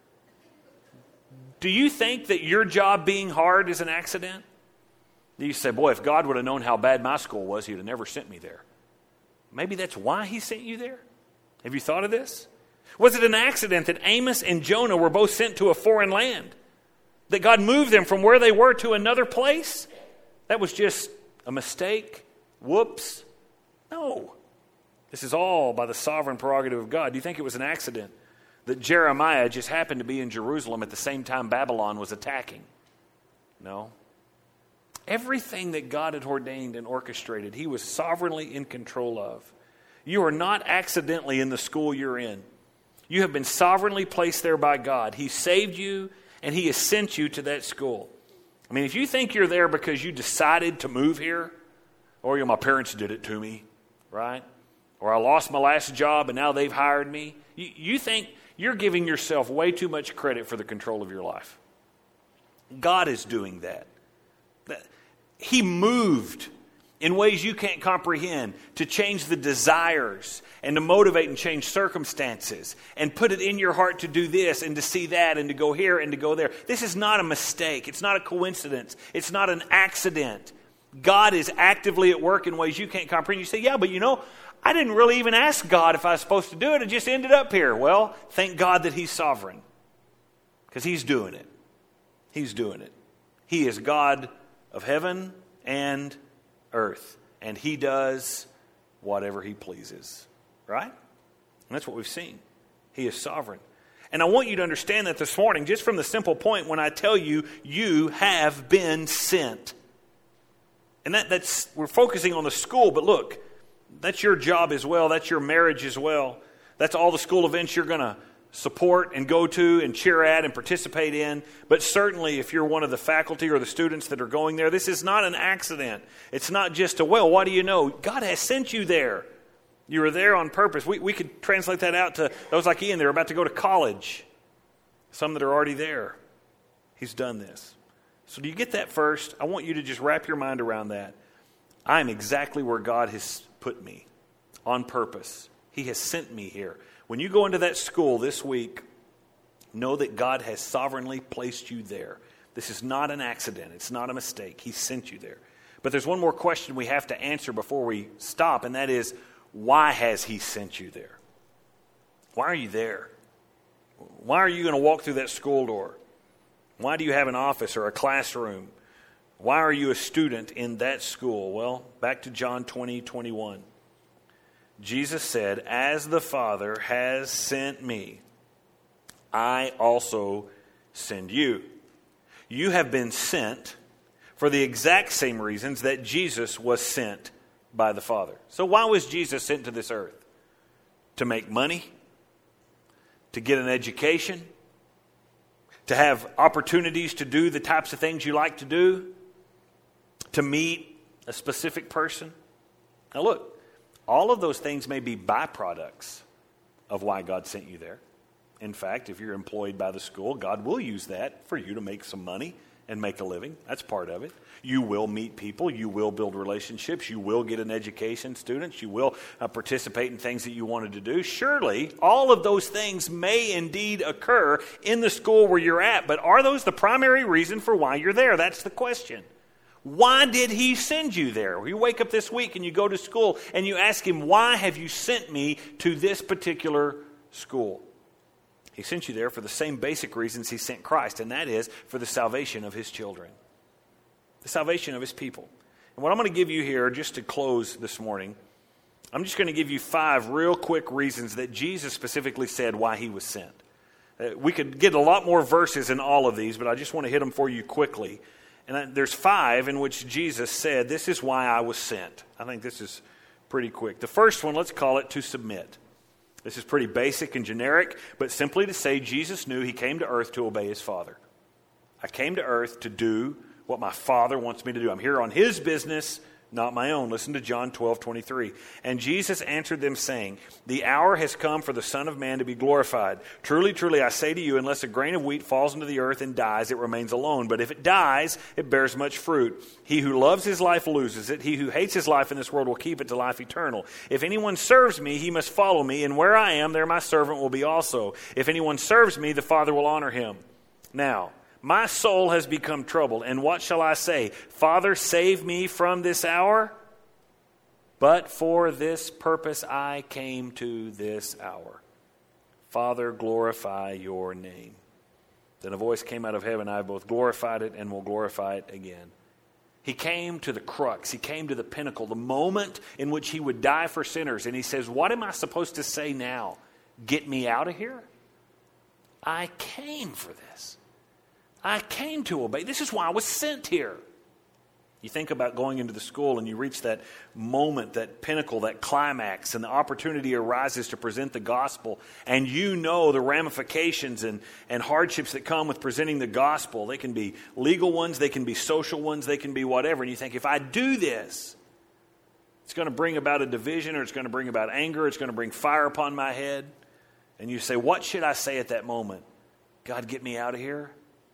Do you think that your job being hard is an accident? You say, boy, if God would have known how bad my school was, he'd have never sent me there. Maybe that's why he sent you there? Have you thought of this? Was it an accident that Amos and Jonah were both sent to a foreign land? That God moved them from where they were to another place? That was just a mistake? Whoops. No. This is all by the sovereign prerogative of God. Do you think it was an accident that Jeremiah just happened to be in Jerusalem at the same time Babylon was attacking? No. Everything that God had ordained and orchestrated, he was sovereignly in control of. You are not accidentally in the school you're in. You have been sovereignly placed there by God. He saved you, and he has sent you to that school. I mean, if you think you're there because you decided to move here, or you know, my parents did it to me, right? or I lost my last job and now they've hired me. You, you think you're giving yourself way too much credit for the control of your life. God is doing that. He moved in ways you can't comprehend to change the desires and to motivate and change circumstances and put it in your heart to do this and to see that and to go here and to go there. This is not a mistake. It's not a coincidence. It's not an accident. God is actively at work in ways you can't comprehend. You say, yeah, but you know, I didn't really even ask God if I was supposed to do it. It just ended up here. Well, thank God that He's sovereign, because He's doing it. He's doing it. He is God of heaven and earth, and He does whatever He pleases, right? And that's what we've seen. He is sovereign. And I want you to understand that this morning, just from the simple point when I tell you, you have been sent. And that, that's, we're focusing on the school, but look, that's your job as well. That's your marriage as well. That's all the school events you're going to support and go to and cheer at and participate in. But certainly if you're one of the faculty or the students that are going there, this is not an accident. It's not just a, well, what do you know? God has sent you there. You were there on purpose. We, we could translate that out to those like Ian. They're about to go to college. Some that are already there. He's done this. So do you get that first? I want you to just wrap your mind around that. I'm exactly where God has put me on purpose. He has sent me here. When you go into that school this week, know that God has sovereignly placed you there. This is not an accident. It's not a mistake. He sent you there. But there's one more question we have to answer before we stop, and that is, why has He sent you there? Why are you there? Why are you going to walk through that school door? Why do you have an office or a classroom? Why are you a student in that school? Well, back to John twenty, twenty-one. Jesus said, as the Father has sent me, I also send you. You have been sent for the exact same reasons that Jesus was sent by the Father. So why was Jesus sent to this earth? To make money? To get an education? To have opportunities to do the types of things you like to do? To meet a specific person? Now look, all of those things may be byproducts of why God sent you there. In fact, if you're employed by the school, God will use that for you to make some money and make a living. That's part of it. You will meet people. You will build relationships. You will get an education, students. You will uh, participate in things that you wanted to do. Surely, all of those things may indeed occur in the school where you're at, but are those the primary reason for why you're there? That's the question. Why did He send you there? You wake up this week and you go to school and you ask Him, why have you sent me to this particular school? He sent you there for the same basic reasons He sent Christ, and that is for the salvation of His children, the salvation of His people. And what I'm going to give you here, just to close this morning, I'm just going to give you five real quick reasons that Jesus specifically said why He was sent. Uh, we could get a lot more verses in all of these, but I just want to hit them for you quickly. And there's five in which Jesus said, this is why I was sent. I think this is pretty quick. The first one, let's call it to submit. This is pretty basic and generic, but simply to say Jesus knew He came to earth to obey His Father. I came to earth to do what my Father wants me to do. I'm here on His business, not my own. Listen to John twelve, twenty-three. And Jesus answered them, saying, the hour has come for the Son of Man to be glorified. Truly, truly, I say to you, unless a grain of wheat falls into the earth and dies, it remains alone. But if it dies, it bears much fruit. He who loves his life loses it. He who hates his life in this world will keep it to life eternal. If anyone serves me, he must follow me. And where I am, there my servant will be also. If anyone serves me, the Father will honor him. Now, my soul has become troubled, and what shall I say? Father, save me from this hour? But for this purpose I came to this hour. Father, glorify your name. Then a voice came out of heaven, I have both glorified it and will glorify it again. He came to the crux, He came to the pinnacle, the moment in which He would die for sinners. And He says, what am I supposed to say now? Get me out of here? I came for this. I came to obey. This is why I was sent here. You think about going into the school and you reach that moment, that pinnacle, that climax, and the opportunity arises to present the gospel. And you know the ramifications and, and hardships that come with presenting the gospel. They can be legal ones, they can be social ones, they can be whatever. And you think, if I do this, It's going to bring about a division, or it's going to bring about anger. It's going to bring fire upon my head. And you say, what should I say at that moment? God, get me out of here.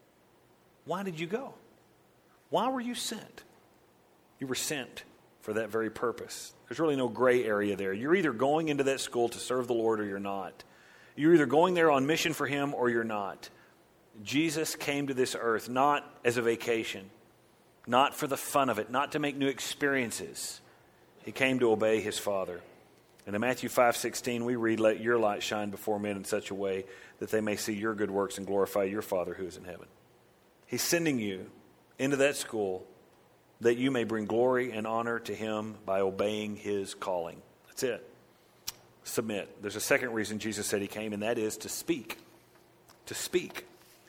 Why did you go? Why were you sent? You were sent for that very purpose. There's really no gray area there. You're either going into that school to serve the Lord or you're not. You're either going there on mission for Him or you're not. Jesus came to this earth not as a vacation, not for the fun of it, not to make new experiences. He came to obey His Father. And in Matthew five sixteen, we read, let your light shine before men in such a way that they may see your good works and glorify your Father who is in heaven. He's sending you into that school that you may bring glory and honor to Him by obeying His calling. That's it. Submit. There's a second reason Jesus said He came, and that is to speak. To speak.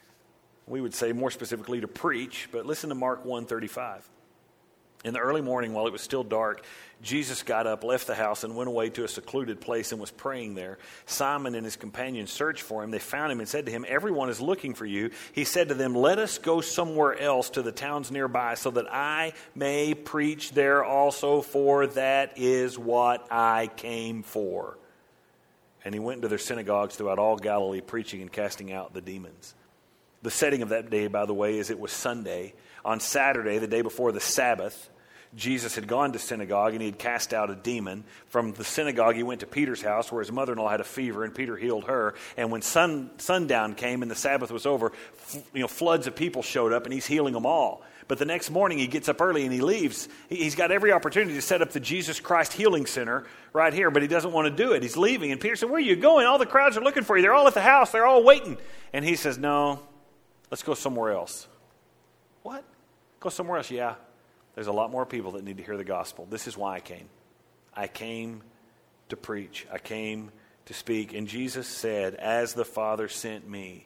We would say more specifically to preach, but listen to Mark one thirty-five. In the early morning, while it was still dark, Jesus got up, left the house, and went away to a secluded place and was praying there. Simon and his companions searched for Him. They found Him and said to Him, everyone is looking for you. He said to them, let us go somewhere else to the towns nearby so that I may preach there also, for that is what I came for. And He went into their synagogues throughout all Galilee, preaching and casting out the demons. The setting of that day, by the way, is it was Sunday. On Saturday, the day before the Sabbath, Jesus had gone to synagogue and he had cast out a demon. From the synagogue, he went to Peter's house where his mother-in-law had a fever, and Peter healed her. And when sun, sundown came and the Sabbath was over, f- you know, floods of people showed up and he's healing them all. But the next morning he gets up early and he leaves. He's got every opportunity to set up the Jesus Christ Healing Center right here, but he doesn't want to do it. He's leaving. And Peter said, where are you going? All the crowds are looking for you. They're all at the house. They're all waiting. And he says, no, let's go somewhere else. What? Go somewhere else? Yeah. There's a lot more people that need to hear the gospel. This is why I came. I came to preach. I came to speak. And Jesus said, as the Father sent me,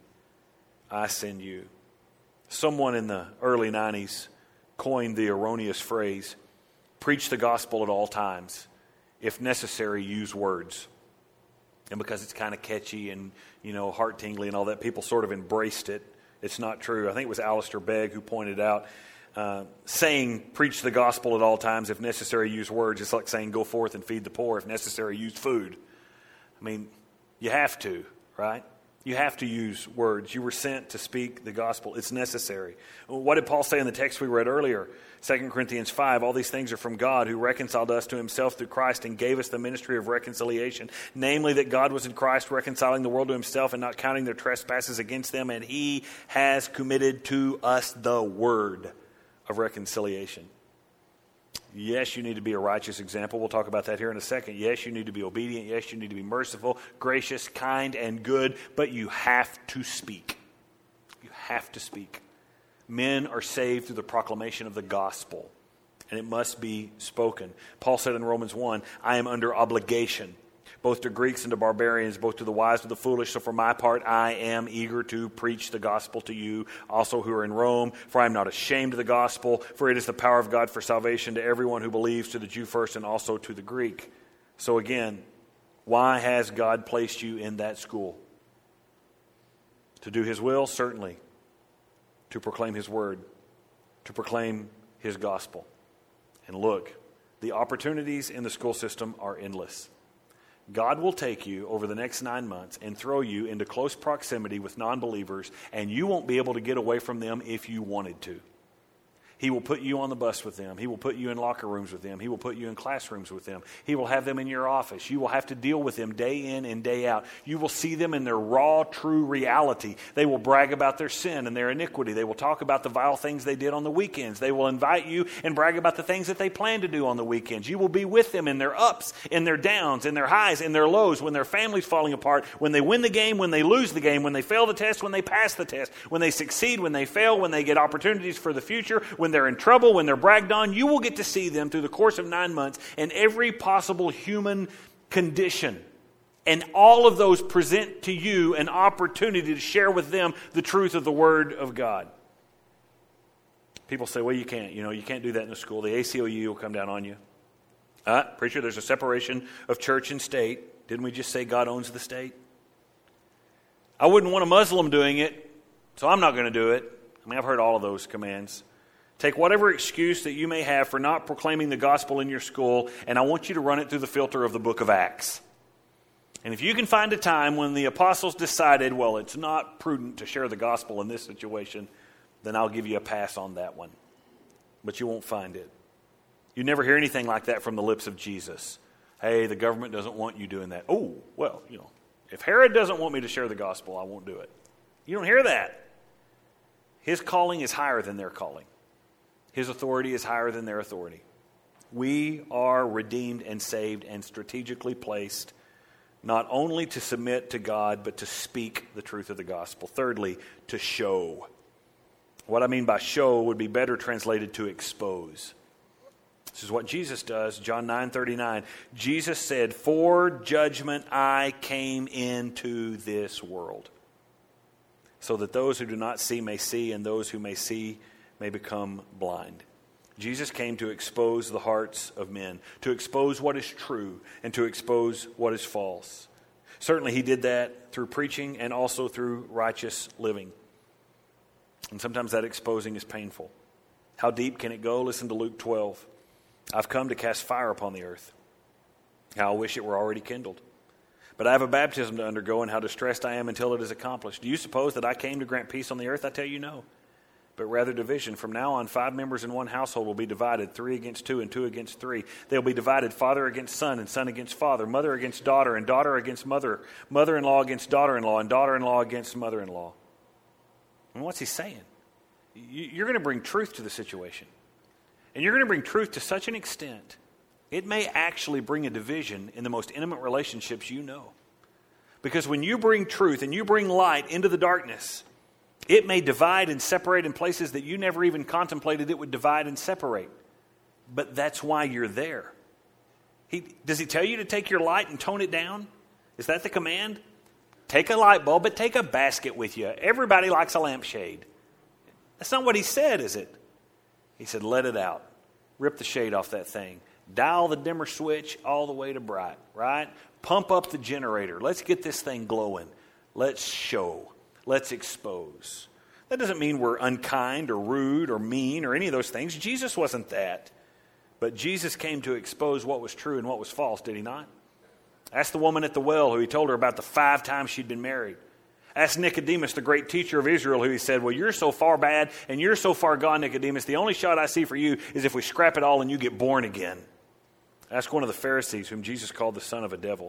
I send you. Someone in the early nineties coined the erroneous phrase, preach the gospel at all times. If necessary, use words. And because it's kind of catchy and, you know, heart-tingly and all that, people sort of embraced it. It's not true. I think it was Alistair Begg who pointed out, uh, saying preach the gospel at all times, if necessary, use words. It's like saying go forth and feed the poor. If necessary, use food. I mean, you have to, right? You have to use words. You were sent to speak the gospel. It's necessary. What did Paul say in the text we read earlier? Second Corinthians five, all these things are from God who reconciled us to Himself through Christ and gave us the ministry of reconciliation. Namely, that God was in Christ reconciling the world to Himself and not counting their trespasses against them. And He has committed to us the word of reconciliation. Yes, you need to be a righteous example. We'll talk about that here in a second. Yes, you need to be obedient. Yes, you need to be merciful, gracious, kind, and good. But you have to speak. You have to speak. Men are saved through the proclamation of the gospel, and it must be spoken. Paul said in Romans one, I am under obligation, both to Greeks and to barbarians, both to the wise and the foolish. So for my part, I am eager to preach the gospel to you also who are in Rome. For I am not ashamed of the gospel, for it is the power of God for salvation to everyone who believes, to the Jew first and also to the Greek. So again, why has God placed you in that school? To do His will? Certainly. To proclaim His word. To proclaim His gospel. And look, the opportunities in the school system are endless. God will take you over the next nine months and throw you into close proximity with non-believers, and you won't be able to get away from them if you wanted to. He will put you on the bus with them. He will put you in locker rooms with them. He will put you in classrooms with them. He will have them in your office. You will have to deal with them day in and day out. You will see them in their raw, true reality. They will brag about their sin and their iniquity. They will talk about the vile things they did on the weekends. They will invite you and brag about the things that they plan to do on the weekends. You will be with them in their ups, in their downs, in their highs, in their lows, when their family's falling apart, when they win the game, when they lose the game, when they fail the test, when they pass the test, when they succeed, when they fail, when they get opportunities for the future, when they're in trouble, when they're bragged on. You will get to see them through the course of nine months in every possible human condition. And all of those present to you an opportunity to share with them the truth of the Word of God. People say, well, you can't. You know, you can't do that in the school. The A C L U will come down on you. Uh, preacher, there's a separation of church and state. Didn't we just say God owns the state? I wouldn't want a Muslim doing it, so I'm not going to do it. I mean, I've heard all of those commands. Take whatever excuse that you may have for not proclaiming the gospel in your school, and I want you to run it through the filter of the book of Acts. And if you can find a time when the apostles decided, well, it's not prudent to share the gospel in this situation, then I'll give you a pass on that one. But you won't find it. You never hear anything like that from the lips of Jesus. Hey, the government doesn't want you doing that. Oh, well, you know, if Herod doesn't want me to share the gospel, I won't do it. You don't hear that. His calling is higher than their calling. His authority is higher than their authority. We are redeemed and saved and strategically placed not only to submit to God, but to speak the truth of the gospel. Thirdly, to show. What I mean by show would be better translated to expose. This is what Jesus does. John nine thirty-nine. Jesus said, "For judgment I came into this world, so that those who do not see may see, and those who may see may become blind." Jesus came to expose the hearts of men, to expose what is true, and to expose what is false. Certainly he did that through preaching and also through righteous living. And sometimes that exposing is painful. How deep can it go? Listen to Luke twelve. "I've come to cast fire upon the earth. How I wish it were already kindled. But I have a baptism to undergo, and how distressed I am until it is accomplished. Do you suppose that I came to grant peace on the earth? I tell you no, but rather division. From now on, five members in one household will be divided, three against two and two against three. They'll be divided, father against son and son against father, mother against daughter and daughter against mother, mother-in-law against daughter-in-law and daughter-in-law against mother-in-law." And what's he saying? You're going to bring truth to the situation. And you're going to bring truth to such an extent, it may actually bring a division in the most intimate relationships you know. Because when you bring truth and you bring light into the darkness, it may divide and separate in places that you never even contemplated it would divide and separate. But that's why you're there. He, does he tell you to take your light and tone it down? Is that the command? Take a light bulb, but take a basket with you. Everybody likes a lampshade. That's not what he said, is it? He said, let it out. Rip the shade off that thing. Dial the dimmer switch all the way to bright, right? Pump up the generator. Let's get this thing glowing. Let's show. Let's expose. That doesn't mean we're unkind or rude or mean or any of those things. Jesus wasn't that. But Jesus came to expose what was true and what was false, did he not? Ask the woman at the well who he told her about the five times she'd been married. Ask Nicodemus, the great teacher of Israel, who he said, well, you're so far bad and you're so far gone, Nicodemus. The only shot I see for you is if we scrap it all and you get born again. Ask one of the Pharisees, whom Jesus called the son of a devil.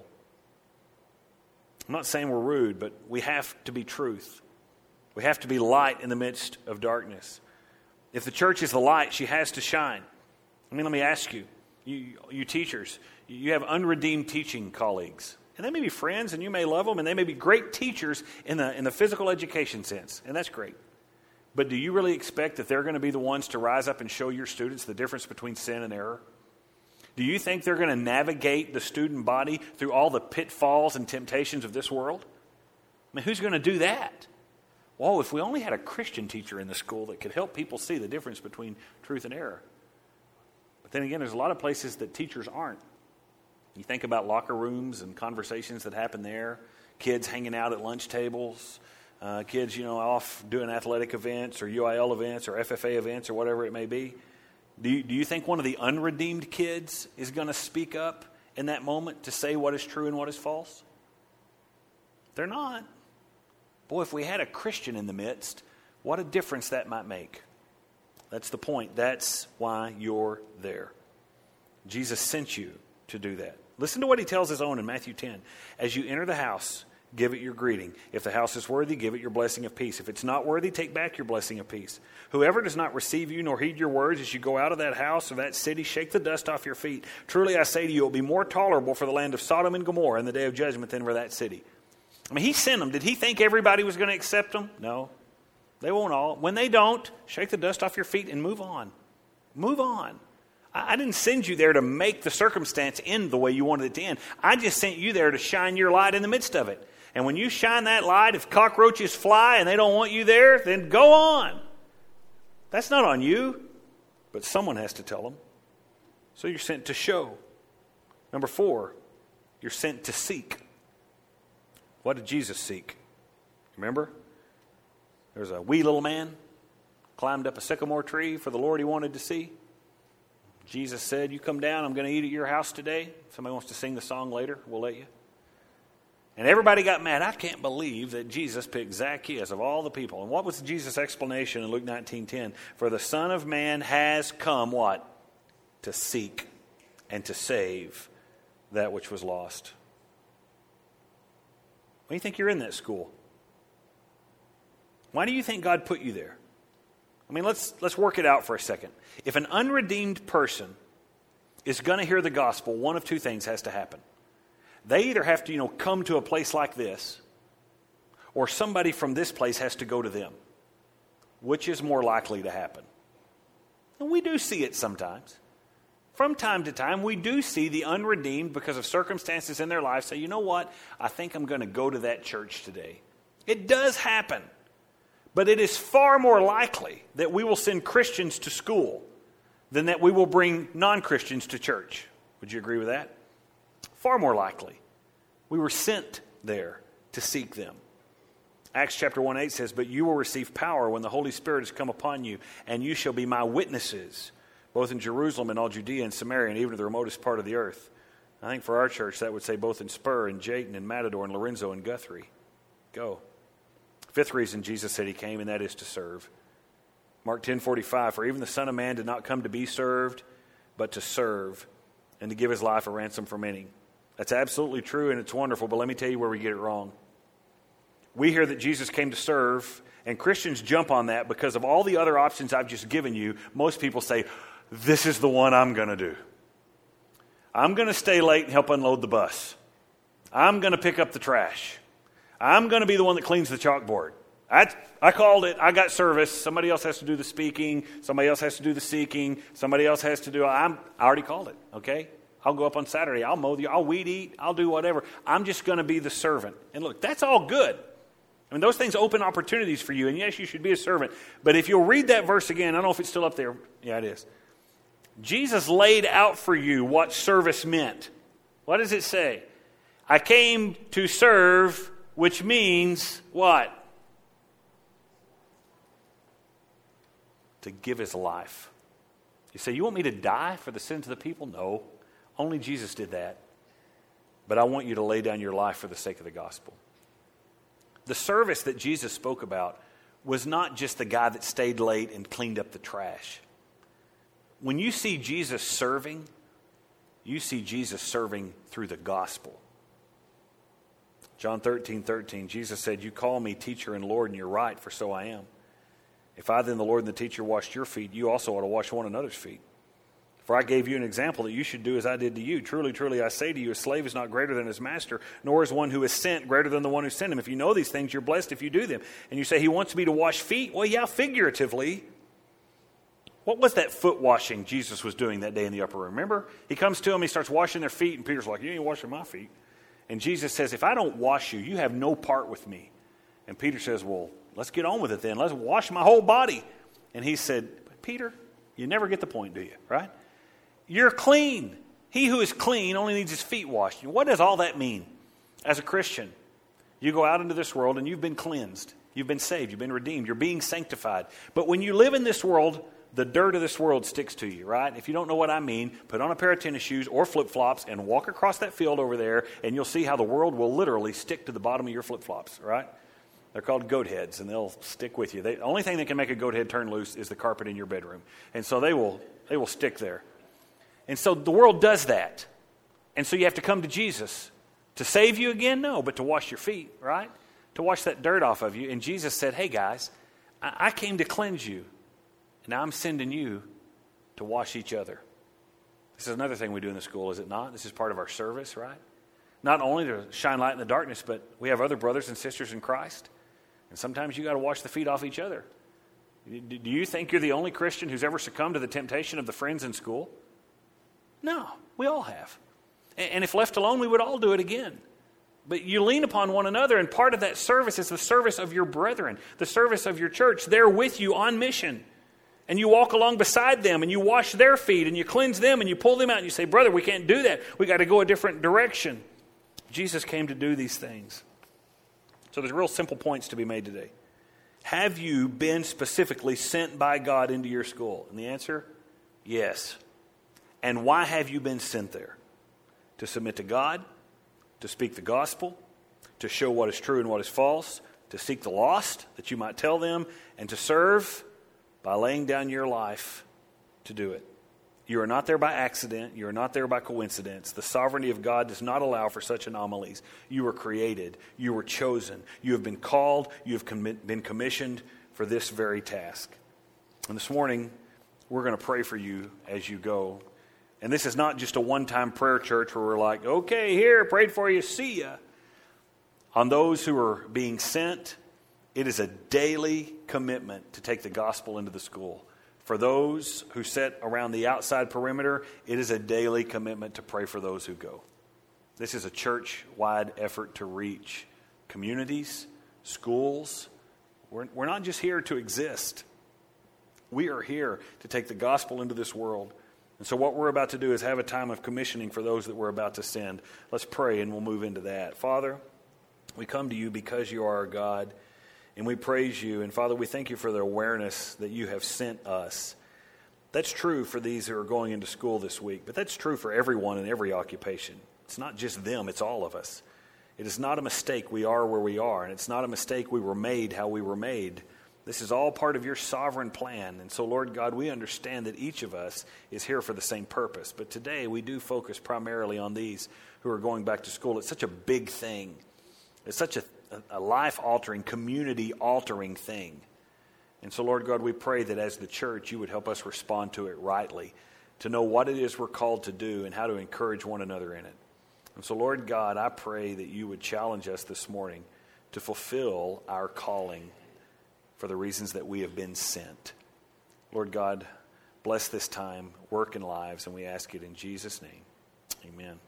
I'm not saying we're rude, but we have to be truth. We have to be light in the midst of darkness. If the church is the light, she has to shine. I mean, let me ask you, you, you teachers, you have unredeemed teaching colleagues. And they may be friends, and you may love them, and they may be great teachers in the in the physical education sense, and that's great. But do you really expect that they're going to be the ones to rise up and show your students the difference between sin and error? Do you think they're going to navigate the student body through all the pitfalls and temptations of this world? I mean, who's going to do that? Well, if we only had a Christian teacher in the school that could help people see the difference between truth and error. But then again, there's a lot of places that teachers aren't. You think about locker rooms and conversations that happen there, kids hanging out at lunch tables, uh, kids, you know, off doing athletic events or U I L events or F F A events or whatever it may be. Do you, do you think one of the unredeemed kids is going to speak up in that moment to say what is true and what is false? They're not. Boy, if we had a Christian in the midst, what a difference that might make. That's the point. That's why you're there. Jesus sent you to do that. Listen to what he tells his own in Matthew ten. As you enter the house, give it your greeting. If the house is worthy, give it your blessing of peace. If it's not worthy, take back your blessing of peace. Whoever does not receive you nor heed your words as you go out of that house or that city, shake the dust off your feet. Truly I say to you, it will be more tolerable for the land of Sodom and Gomorrah in the day of judgment than for that city. I mean, he sent them. Did he think everybody was going to accept them? No. They won't all. When they don't, shake the dust off your feet and move on. Move on. I didn't send you there to make the circumstance end the way you wanted it to end. I just sent you there to shine your light in the midst of it. And when you shine that light, if cockroaches fly and they don't want you there, then go on. That's not on you, but someone has to tell them. So you're sent to show. Number four, you're sent to seek. What did Jesus seek? Remember? There's a wee little man, climbed up a sycamore tree for the Lord he wanted to see. Jesus said, you come down, I'm going to eat at your house today. If somebody wants to sing the song later, we'll let you. And everybody got mad. I can't believe that Jesus picked Zacchaeus of all the people. And what was Jesus' explanation in Luke nineteen ten? For the Son of Man has come, what? To seek and to save that which was lost. Why do you think you're in that school? Why do you think God put you there? I mean, let's let's work it out for a second. If an unredeemed person is going to hear the gospel, one of two things has to happen. They either have to, you know, come to a place like this, or somebody from this place has to go to them. Which is more likely to happen? And we do see it sometimes. From time to time, we do see the unredeemed, because of circumstances in their life, say, you know what, I think I'm going to go to that church today. It does happen. But it is far more likely that we will send Christians to school than that we will bring non-Christians to church. Would you agree with that? Far more likely. We were sent there to seek them. Acts chapter one eight says, but you will receive power when the Holy Spirit has come upon you, and you shall be my witnesses, both in Jerusalem and all Judea and Samaria, and even to the remotest part of the earth. I think for our church that would say both in Spur and Jayton and Matador and Lorenzo and Guthrie. Go. Fifth reason Jesus said he came, and that is to serve. Mark ten forty-five, for even the Son of Man did not come to be served, but to serve, and to give his life a ransom for many. That's absolutely true, and it's wonderful, but let me tell you where we get it wrong. We hear that Jesus came to serve, and Christians jump on that because of all the other options I've just given you. Most people say, this is the one I'm going to do. I'm going to stay late and help unload the bus. I'm going to pick up the trash. I'm going to be the one that cleans the chalkboard. I, I called it. I got service. Somebody else has to do the speaking. Somebody else has to do the seeking. Somebody else has to do, I'm, I already called it, okay? I'll go up on Saturday. I'll mow the, I'll weed eat. I'll do whatever. I'm just going to be the servant. And look, that's all good. I mean, those things open opportunities for you. And yes, you should be a servant. But if you'll read that verse again, I don't know if it's still up there. Yeah, it is. Jesus laid out for you what service meant. What does it say? I came to serve, which means what? To give his life. You say, you want me to die for the sins of the people? No. Only Jesus did that. But I want you to lay down your life for the sake of the gospel. The service that Jesus spoke about was not just the guy that stayed late and cleaned up the trash. When you see Jesus serving, you see Jesus serving through the gospel. John thirteen thirteen, Jesus said, you call me teacher and Lord, and you're right, for so I am. If I then, the Lord and the teacher, washed your feet, you also ought to wash one another's feet. For I gave you an example that you should do as I did to you. Truly, truly, I say to you, a slave is not greater than his master, nor is one who is sent greater than the one who sent him. If you know these things, you're blessed if you do them. And you say, he wants me to wash feet? Well, yeah, figuratively. What was that foot washing Jesus was doing that day in the upper room? Remember? He comes to him, he starts washing their feet, and Peter's like, you ain't washing my feet. And Jesus says, if I don't wash you, you have no part with me. And Peter says, well, let's get on with it then. Let's wash my whole body. And he said, Peter, you never get the point, do you? Right? You're clean. He who is clean only needs his feet washed. What does all that mean? As a Christian, you go out into this world and you've been cleansed. You've been saved. You've been redeemed. You're being sanctified. But when you live in this world, the dirt of this world sticks to you, right? If you don't know what I mean, put on a pair of tennis shoes or flip-flops and walk across that field over there, and you'll see how the world will literally stick to the bottom of your flip-flops, right? They're called goat heads, and they'll stick with you. They, the only thing that can make a goat head turn loose is the carpet in your bedroom. And so they will they will stick there. And so the world does that. And so you have to come to Jesus. To save you again? No, but to wash your feet, right? To wash that dirt off of you. And Jesus said, hey guys, I, I came to cleanse you. And now I'm sending you to wash each other. This is another thing we do in the school, is it not? This is part of our service, right? Not only to shine light in the darkness, but we have other brothers and sisters in Christ. And sometimes you got to wash the feet off each other. Do you think you're the only Christian who's ever succumbed to the temptation of the friends in school? No, we all have. And if left alone, we would all do it again. But you lean upon one another, and part of that service is the service of your brethren, the service of your church. They're with you on mission. And you walk along beside them, and you wash their feet, and you cleanse them, and you pull them out, and you say, brother, we can't do that. We got to go a different direction. Jesus came to do these things. So there's real simple points to be made today. Have you been specifically sent by God into your school? And the answer, yes. And why have you been sent there? To submit to God, to speak the gospel, to show what is true and what is false, to seek the lost, that you might tell them, and to serve by laying down your life to do it. You are not there by accident. You are not there by coincidence. The sovereignty of God does not allow for such anomalies. You were created. You were chosen. You have been called. You have commi- been commissioned for this very task. And this morning, we're going to pray for you as you go. And this is not just a one-time prayer church where we're like, okay, here, prayed for you, see ya. On those who are being sent, it is a daily commitment to take the gospel into the school. For those who sit around the outside perimeter, it is a daily commitment to pray for those who go. This is a church-wide effort to reach communities, schools. We're, we're not just here to exist. We are here to take the gospel into this world. And so what we're about to do is have a time of commissioning for those that we're about to send. Let's pray and we'll move into that. Father, we come to you because you are our God. And we praise you. And Father, we thank you for the awareness that you have sent us. That's true for these who are going into school this week. But that's true for everyone in every occupation. It's not just them. It's all of us. It is not a mistake we are where we are. And it's not a mistake we were made how we were made. This is all part of your sovereign plan. And so, Lord God, we understand that each of us is here for the same purpose. But today we do focus primarily on these who are going back to school. It's such a big thing. It's such a a life-altering, community-altering thing. And so, Lord God, we pray that as the church, you would help us respond to it rightly, to know what it is we're called to do and how to encourage one another in it. And so, Lord God, I pray that you would challenge us this morning to fulfill our calling for the reasons that we have been sent. Lord God, bless this time, work in lives, and we ask it in Jesus' name. Amen.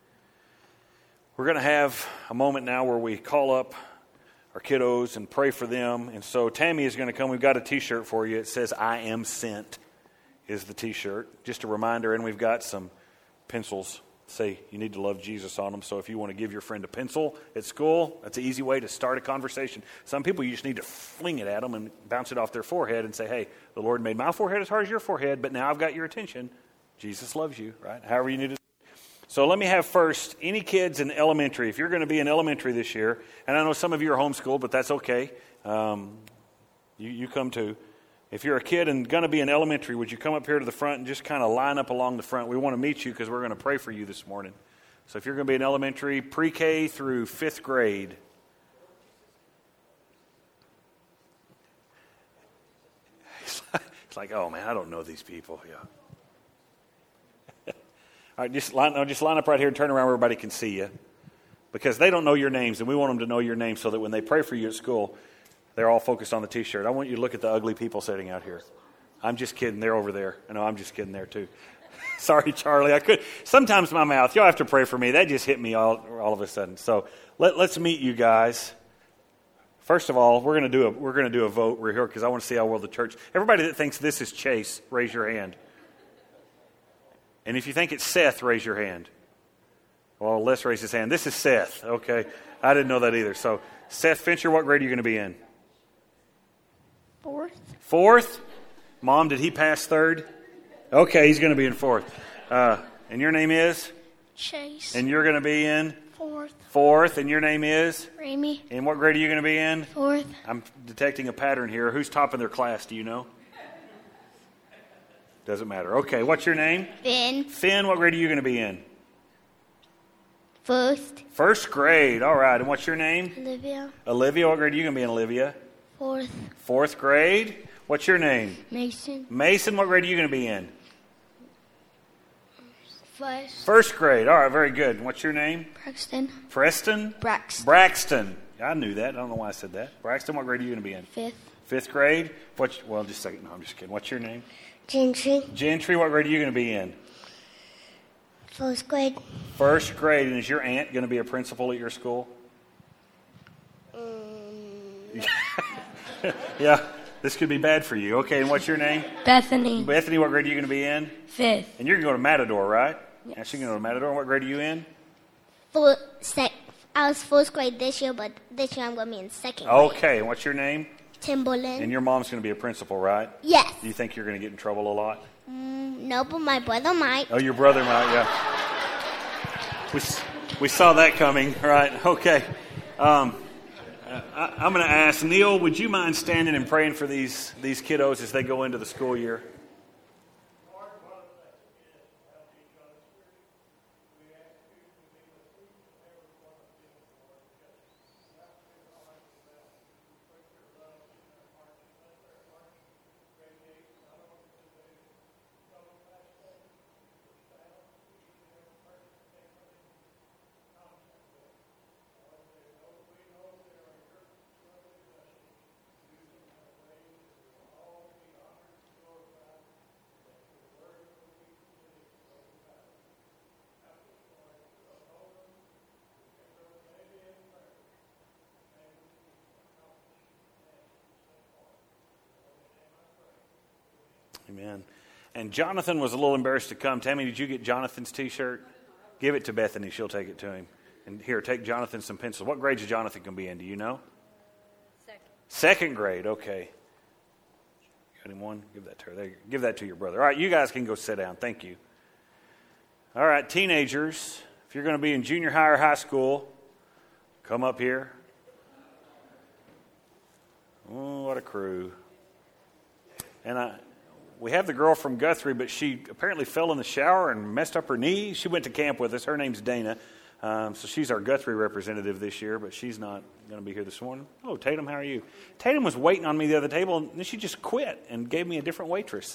We're going to have a moment now where we call up our kiddos and pray for them. And so Tammy is going to come. We've got a T-shirt for you. It says, I am sent is the T-shirt. Just a reminder, and we've got some pencils. Say you need to love Jesus on them. So if you want to give your friend a pencil at school, that's an easy way to start a conversation. Some people, you just need to fling it at them and bounce it off their forehead and say, hey, the Lord made my forehead as hard as your forehead, but now I've got your attention. Jesus loves you, right? However you need to. So let me have first, any kids in elementary, if you're going to be in elementary this year, and I know some of you are homeschooled, but that's okay. Um, you, you come too. If you're a kid and going to be in elementary, would you come up here to the front and just kind of line up along the front? We want to meet you because we're going to pray for you this morning. So if you're going to be in elementary, pre-K through fifth grade. It's like, oh man, I don't know these people. Yeah. All right, just line, no, just line up right here and turn around where everybody can see you. Because they don't know your names, and we want them to know your name so that when they pray for you at school, they're all focused on the T-shirt. I want you to look at the ugly people sitting out here. I'm just kidding. They're over there. I know I'm just kidding there, too. Sorry, Charlie. I could. Sometimes my mouth, y'all have to pray for me. That just hit me all, all of a sudden. So let, let's meet you guys. First of all, we're going to do a we're going to do a vote. We're here because I want to see how well the church. Everybody that thinks this is Chase, raise your hand. And if you think it's Seth, raise your hand. Well, Les raised his hand. This is Seth. Okay. I didn't know that either. So, Seth Fincher, what grade are you going to be in? Fourth. Fourth? Mom, did he pass third? Okay, he's going to be in fourth. Uh, and your name is? Chase. And you're going to be in? Fourth. Fourth. And your name is? Ramy. And what grade are you going to be in? Fourth. I'm detecting a pattern here. Who's topping their class? Do you know? Doesn't matter. Okay, what's your name? Finn. Finn, what grade are you going to be in? First. First grade. All right. And what's your name? Olivia. Olivia, what grade are you going to be in, Olivia? Fourth. Fourth grade. What's your name? Mason. Mason, what grade are you going to be in? First. First grade. All right, very good. And what's your name? Braxton. Preston? Braxton. Braxton. I knew that. I don't know why I said that. Braxton, what grade are you going to be in? Fifth. Fifth grade. What's, well, just a second. No, I'm just kidding. What's your name? Gentry. Gentry, what grade are you going to be in? First grade. First grade. And is your aunt going to be a principal at your school? Um, Yeah, this could be bad for you. Okay, and what's your name? Bethany. Bethany, what grade are you going to be in? Fifth. And you're going to go to Matador, right? Yes. Yeah, she's going to go to Matador. What grade are you in? Four, sec, I was fourth grade this year, but this year I'm going to be in second grade. Okay, and what's your name? Timberland. And your mom's going to be a principal, right? Yes. Do you think you're going to get in trouble a lot? Mm, no, but my brother might. Oh, your brother might, yeah. We, we saw that coming, right? Okay. Um, I, I'm going to ask, Neil, would you mind standing and praying for these, these kiddos as they go into the school year? Amen. And Jonathan was a little embarrassed to come. Tammy, did you get Jonathan's T-shirt? Give it to Bethany. She'll take it to him. And here, take Jonathan some pencils. What grade is Jonathan going to be in? Do you know? Second. Second grade. Okay. Got him one? Give that to her. There, give that to your brother. All right, you guys can go sit down. Thank you. All right, teenagers, if you're going to be in junior high or high school, come up here. Oh, what a crew. And I... We have the girl from Guthrie, but she apparently fell in the shower and messed up her knee. She went to camp with us. Her name's Dana. Um, so she's our Guthrie representative this year, but she's not going to be here this morning. Oh, Tatum, how are you? Tatum was waiting on me the other table, and then she just quit and gave me a different waitress.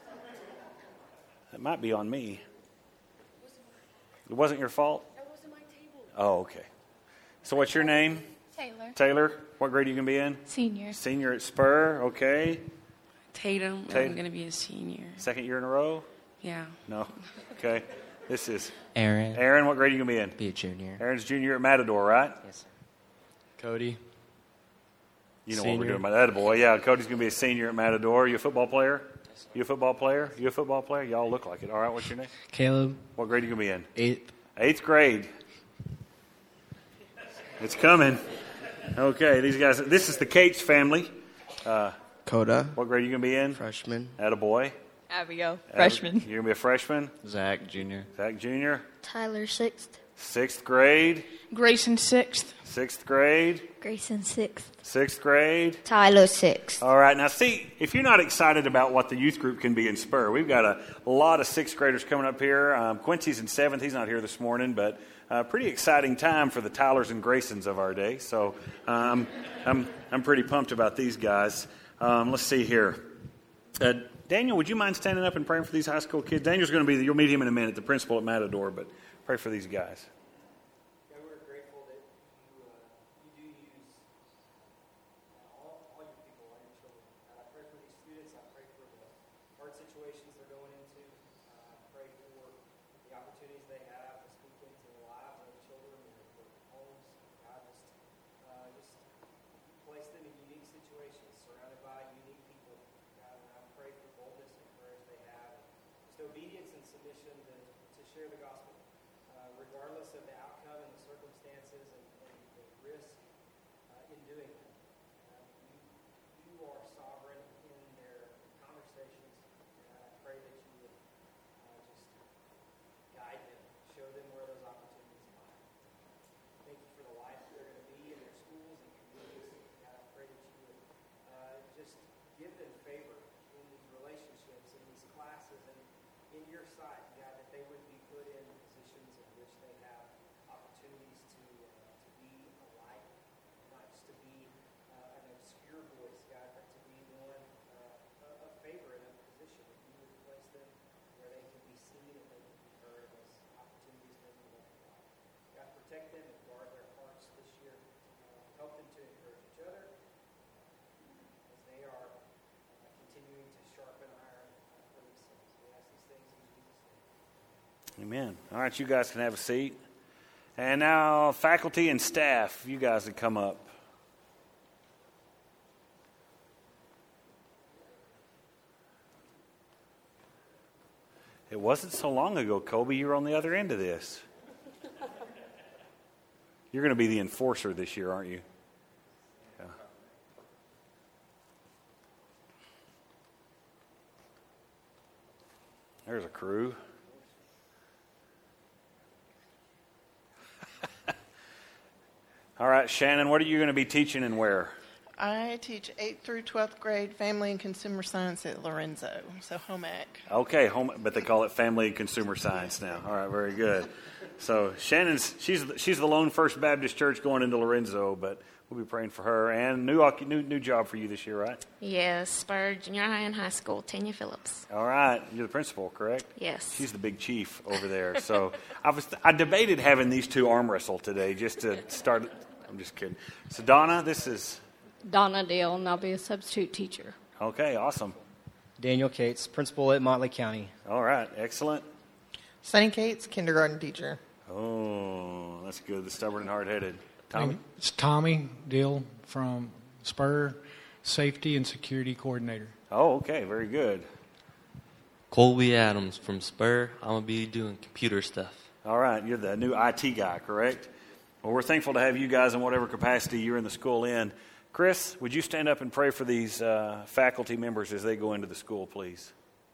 That might be on me. It wasn't your fault? That wasn't my table. Oh, okay. So what's your name? Taylor. Taylor. What grade are you going to be in? Senior. Senior at Spur. Okay. Tatum, Tatum. I'm going to be a senior. Second year in a row? Yeah. No. Okay. This is Aaron. Aaron, what grade are you going to be in? Be a junior. Aaron's junior at Matador, right? Yes, sir. Cody. You know Senior. what we're doing about that, boy. Yeah, Cody's going to be a senior at Matador. You a football player? You a football player? You a football player? Y'all look like it. All right, what's your name? Caleb. What grade are you going to be in? Eighth. Eighth grade. It's coming. Okay, these guys. This is the Cates family. Uh, Coda. what grade are you going to be in? Freshman. Attaboy. Abigail. Ab- Freshman. You're going to be a freshman? Zach, junior. Zach, junior. Tyler, sixth. Sixth grade. Grayson, sixth. Sixth grade. Grayson, sixth. Sixth grade. Tyler, sixth. All right. Now, see, if you're not excited about what the youth group can be in Spur, we've got a lot of sixth graders coming up here. Um, Quincy's in seventh. He's not here this morning, but a pretty exciting time for the Tylers and Graysons of our day. So um, I'm, I'm pretty pumped about these guys. Um, let's see here. Uh, Daniel, would you mind standing up and praying for these high school kids? Daniel's going to be, the, you'll meet him in a minute, the principal at Matador, but pray for these guys. God, we're grateful that you, uh, you do use uh, all, all your people, all your children. God, I pray for these students. I pray for the hard situations they're going into. Uh, I pray for the opportunities they have to speak into the lives of the children and their homes. God, just, uh, just place them in unique situations, surrounded by unique people. God, and I pray for boldness and courage they have, just obedience and submission to, to share the gospel. Uh, regardless of the outcome and the circumstances and, and the risk uh, in doing that. Uh, you, you are sovereign in their conversations, and I pray that you would uh, just guide them, show them where those opportunities lie. Thank you for the life they're going to be in their schools and communities. God, I pray that you would uh, just give them favor in these relationships, in these classes, and in your sight, God, that they would be put in positions in which they have opportunities to uh, to be a light, not just to be uh, an obscure voice, God, but to be one uh, of favor in a position that you would place them where they can be seen and they can be heard, and those opportunities may be multiplied. God, protect them and guard their hearts this year. Uh, help them to encourage each other as they are uh, continuing to sharpen iron uh, for these things. We ask these things in Jesus' name. Amen. All right, you guys can have a seat. And now, faculty and staff, you guys would come up. It wasn't so long ago, Kobe, you were on the other end of this. You're going to be the enforcer this year, aren't you? Yeah. there's a crew. All right, Shannon, what are you going to be teaching and where? I teach eighth through twelfth grade family and consumer science at Lorenzo, so home ec. Okay, home, but they call it family and consumer science now. All right, very good. So Shannon's she's she's the lone First Baptist Church going into Lorenzo, but we'll be praying for her. And new new new job for you this year, right? Yes, Spur Junior High and High School, Tanya Phillips. All right, you're the principal, correct? Yes. She's the big chief over there. So I was I debated having these two arm wrestle today just to start. I'm just kidding. So Donna, this is Donna Dale, and I'll be a substitute teacher. okay. Awesome. Daniel Cates, principal at Motley County. All right, excellent. Sunny Cates, kindergarten teacher. Oh, that's good. The stubborn and hard-headed. Tommy? It's Tommy Dill from Spur, Safety and Security Coordinator. Oh, okay. Very good. Colby Adams from Spur. I'm going to be doing computer stuff. All right. You're the new I T guy, correct? Well, we're thankful to have you guys in whatever capacity you're in the school in. Chris, would you stand up and pray for these uh, faculty members as they go into the school, please?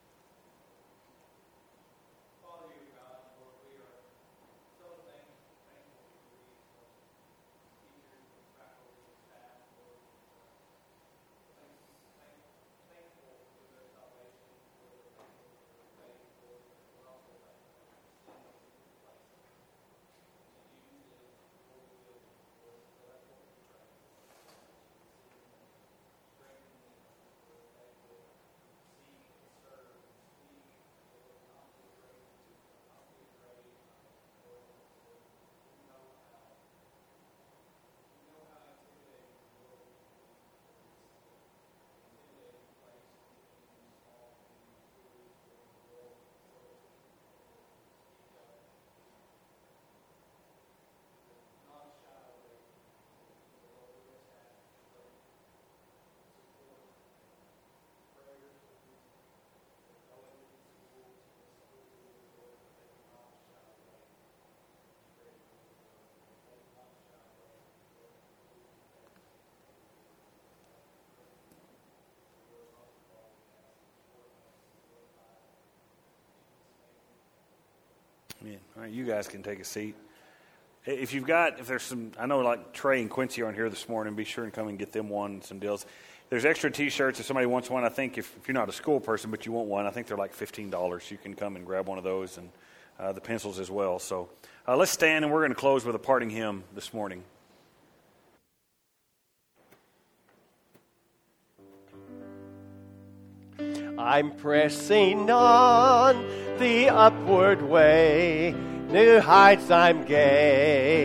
Yeah. All right, you guys can take a seat. If you've got, if there's some, I know like Trey and Quincy aren't here this morning, be sure and come and get them one, some deals. There's extra T-shirts if somebody wants one. I think if, if you're not a school person but you want one, I think they're like fifteen dollars. You can come and grab one of those, and uh, the pencils as well. So uh, let's stand, and we're going to close with a parting hymn this morning. I'm pressing on the upward way, new heights I'm gaining.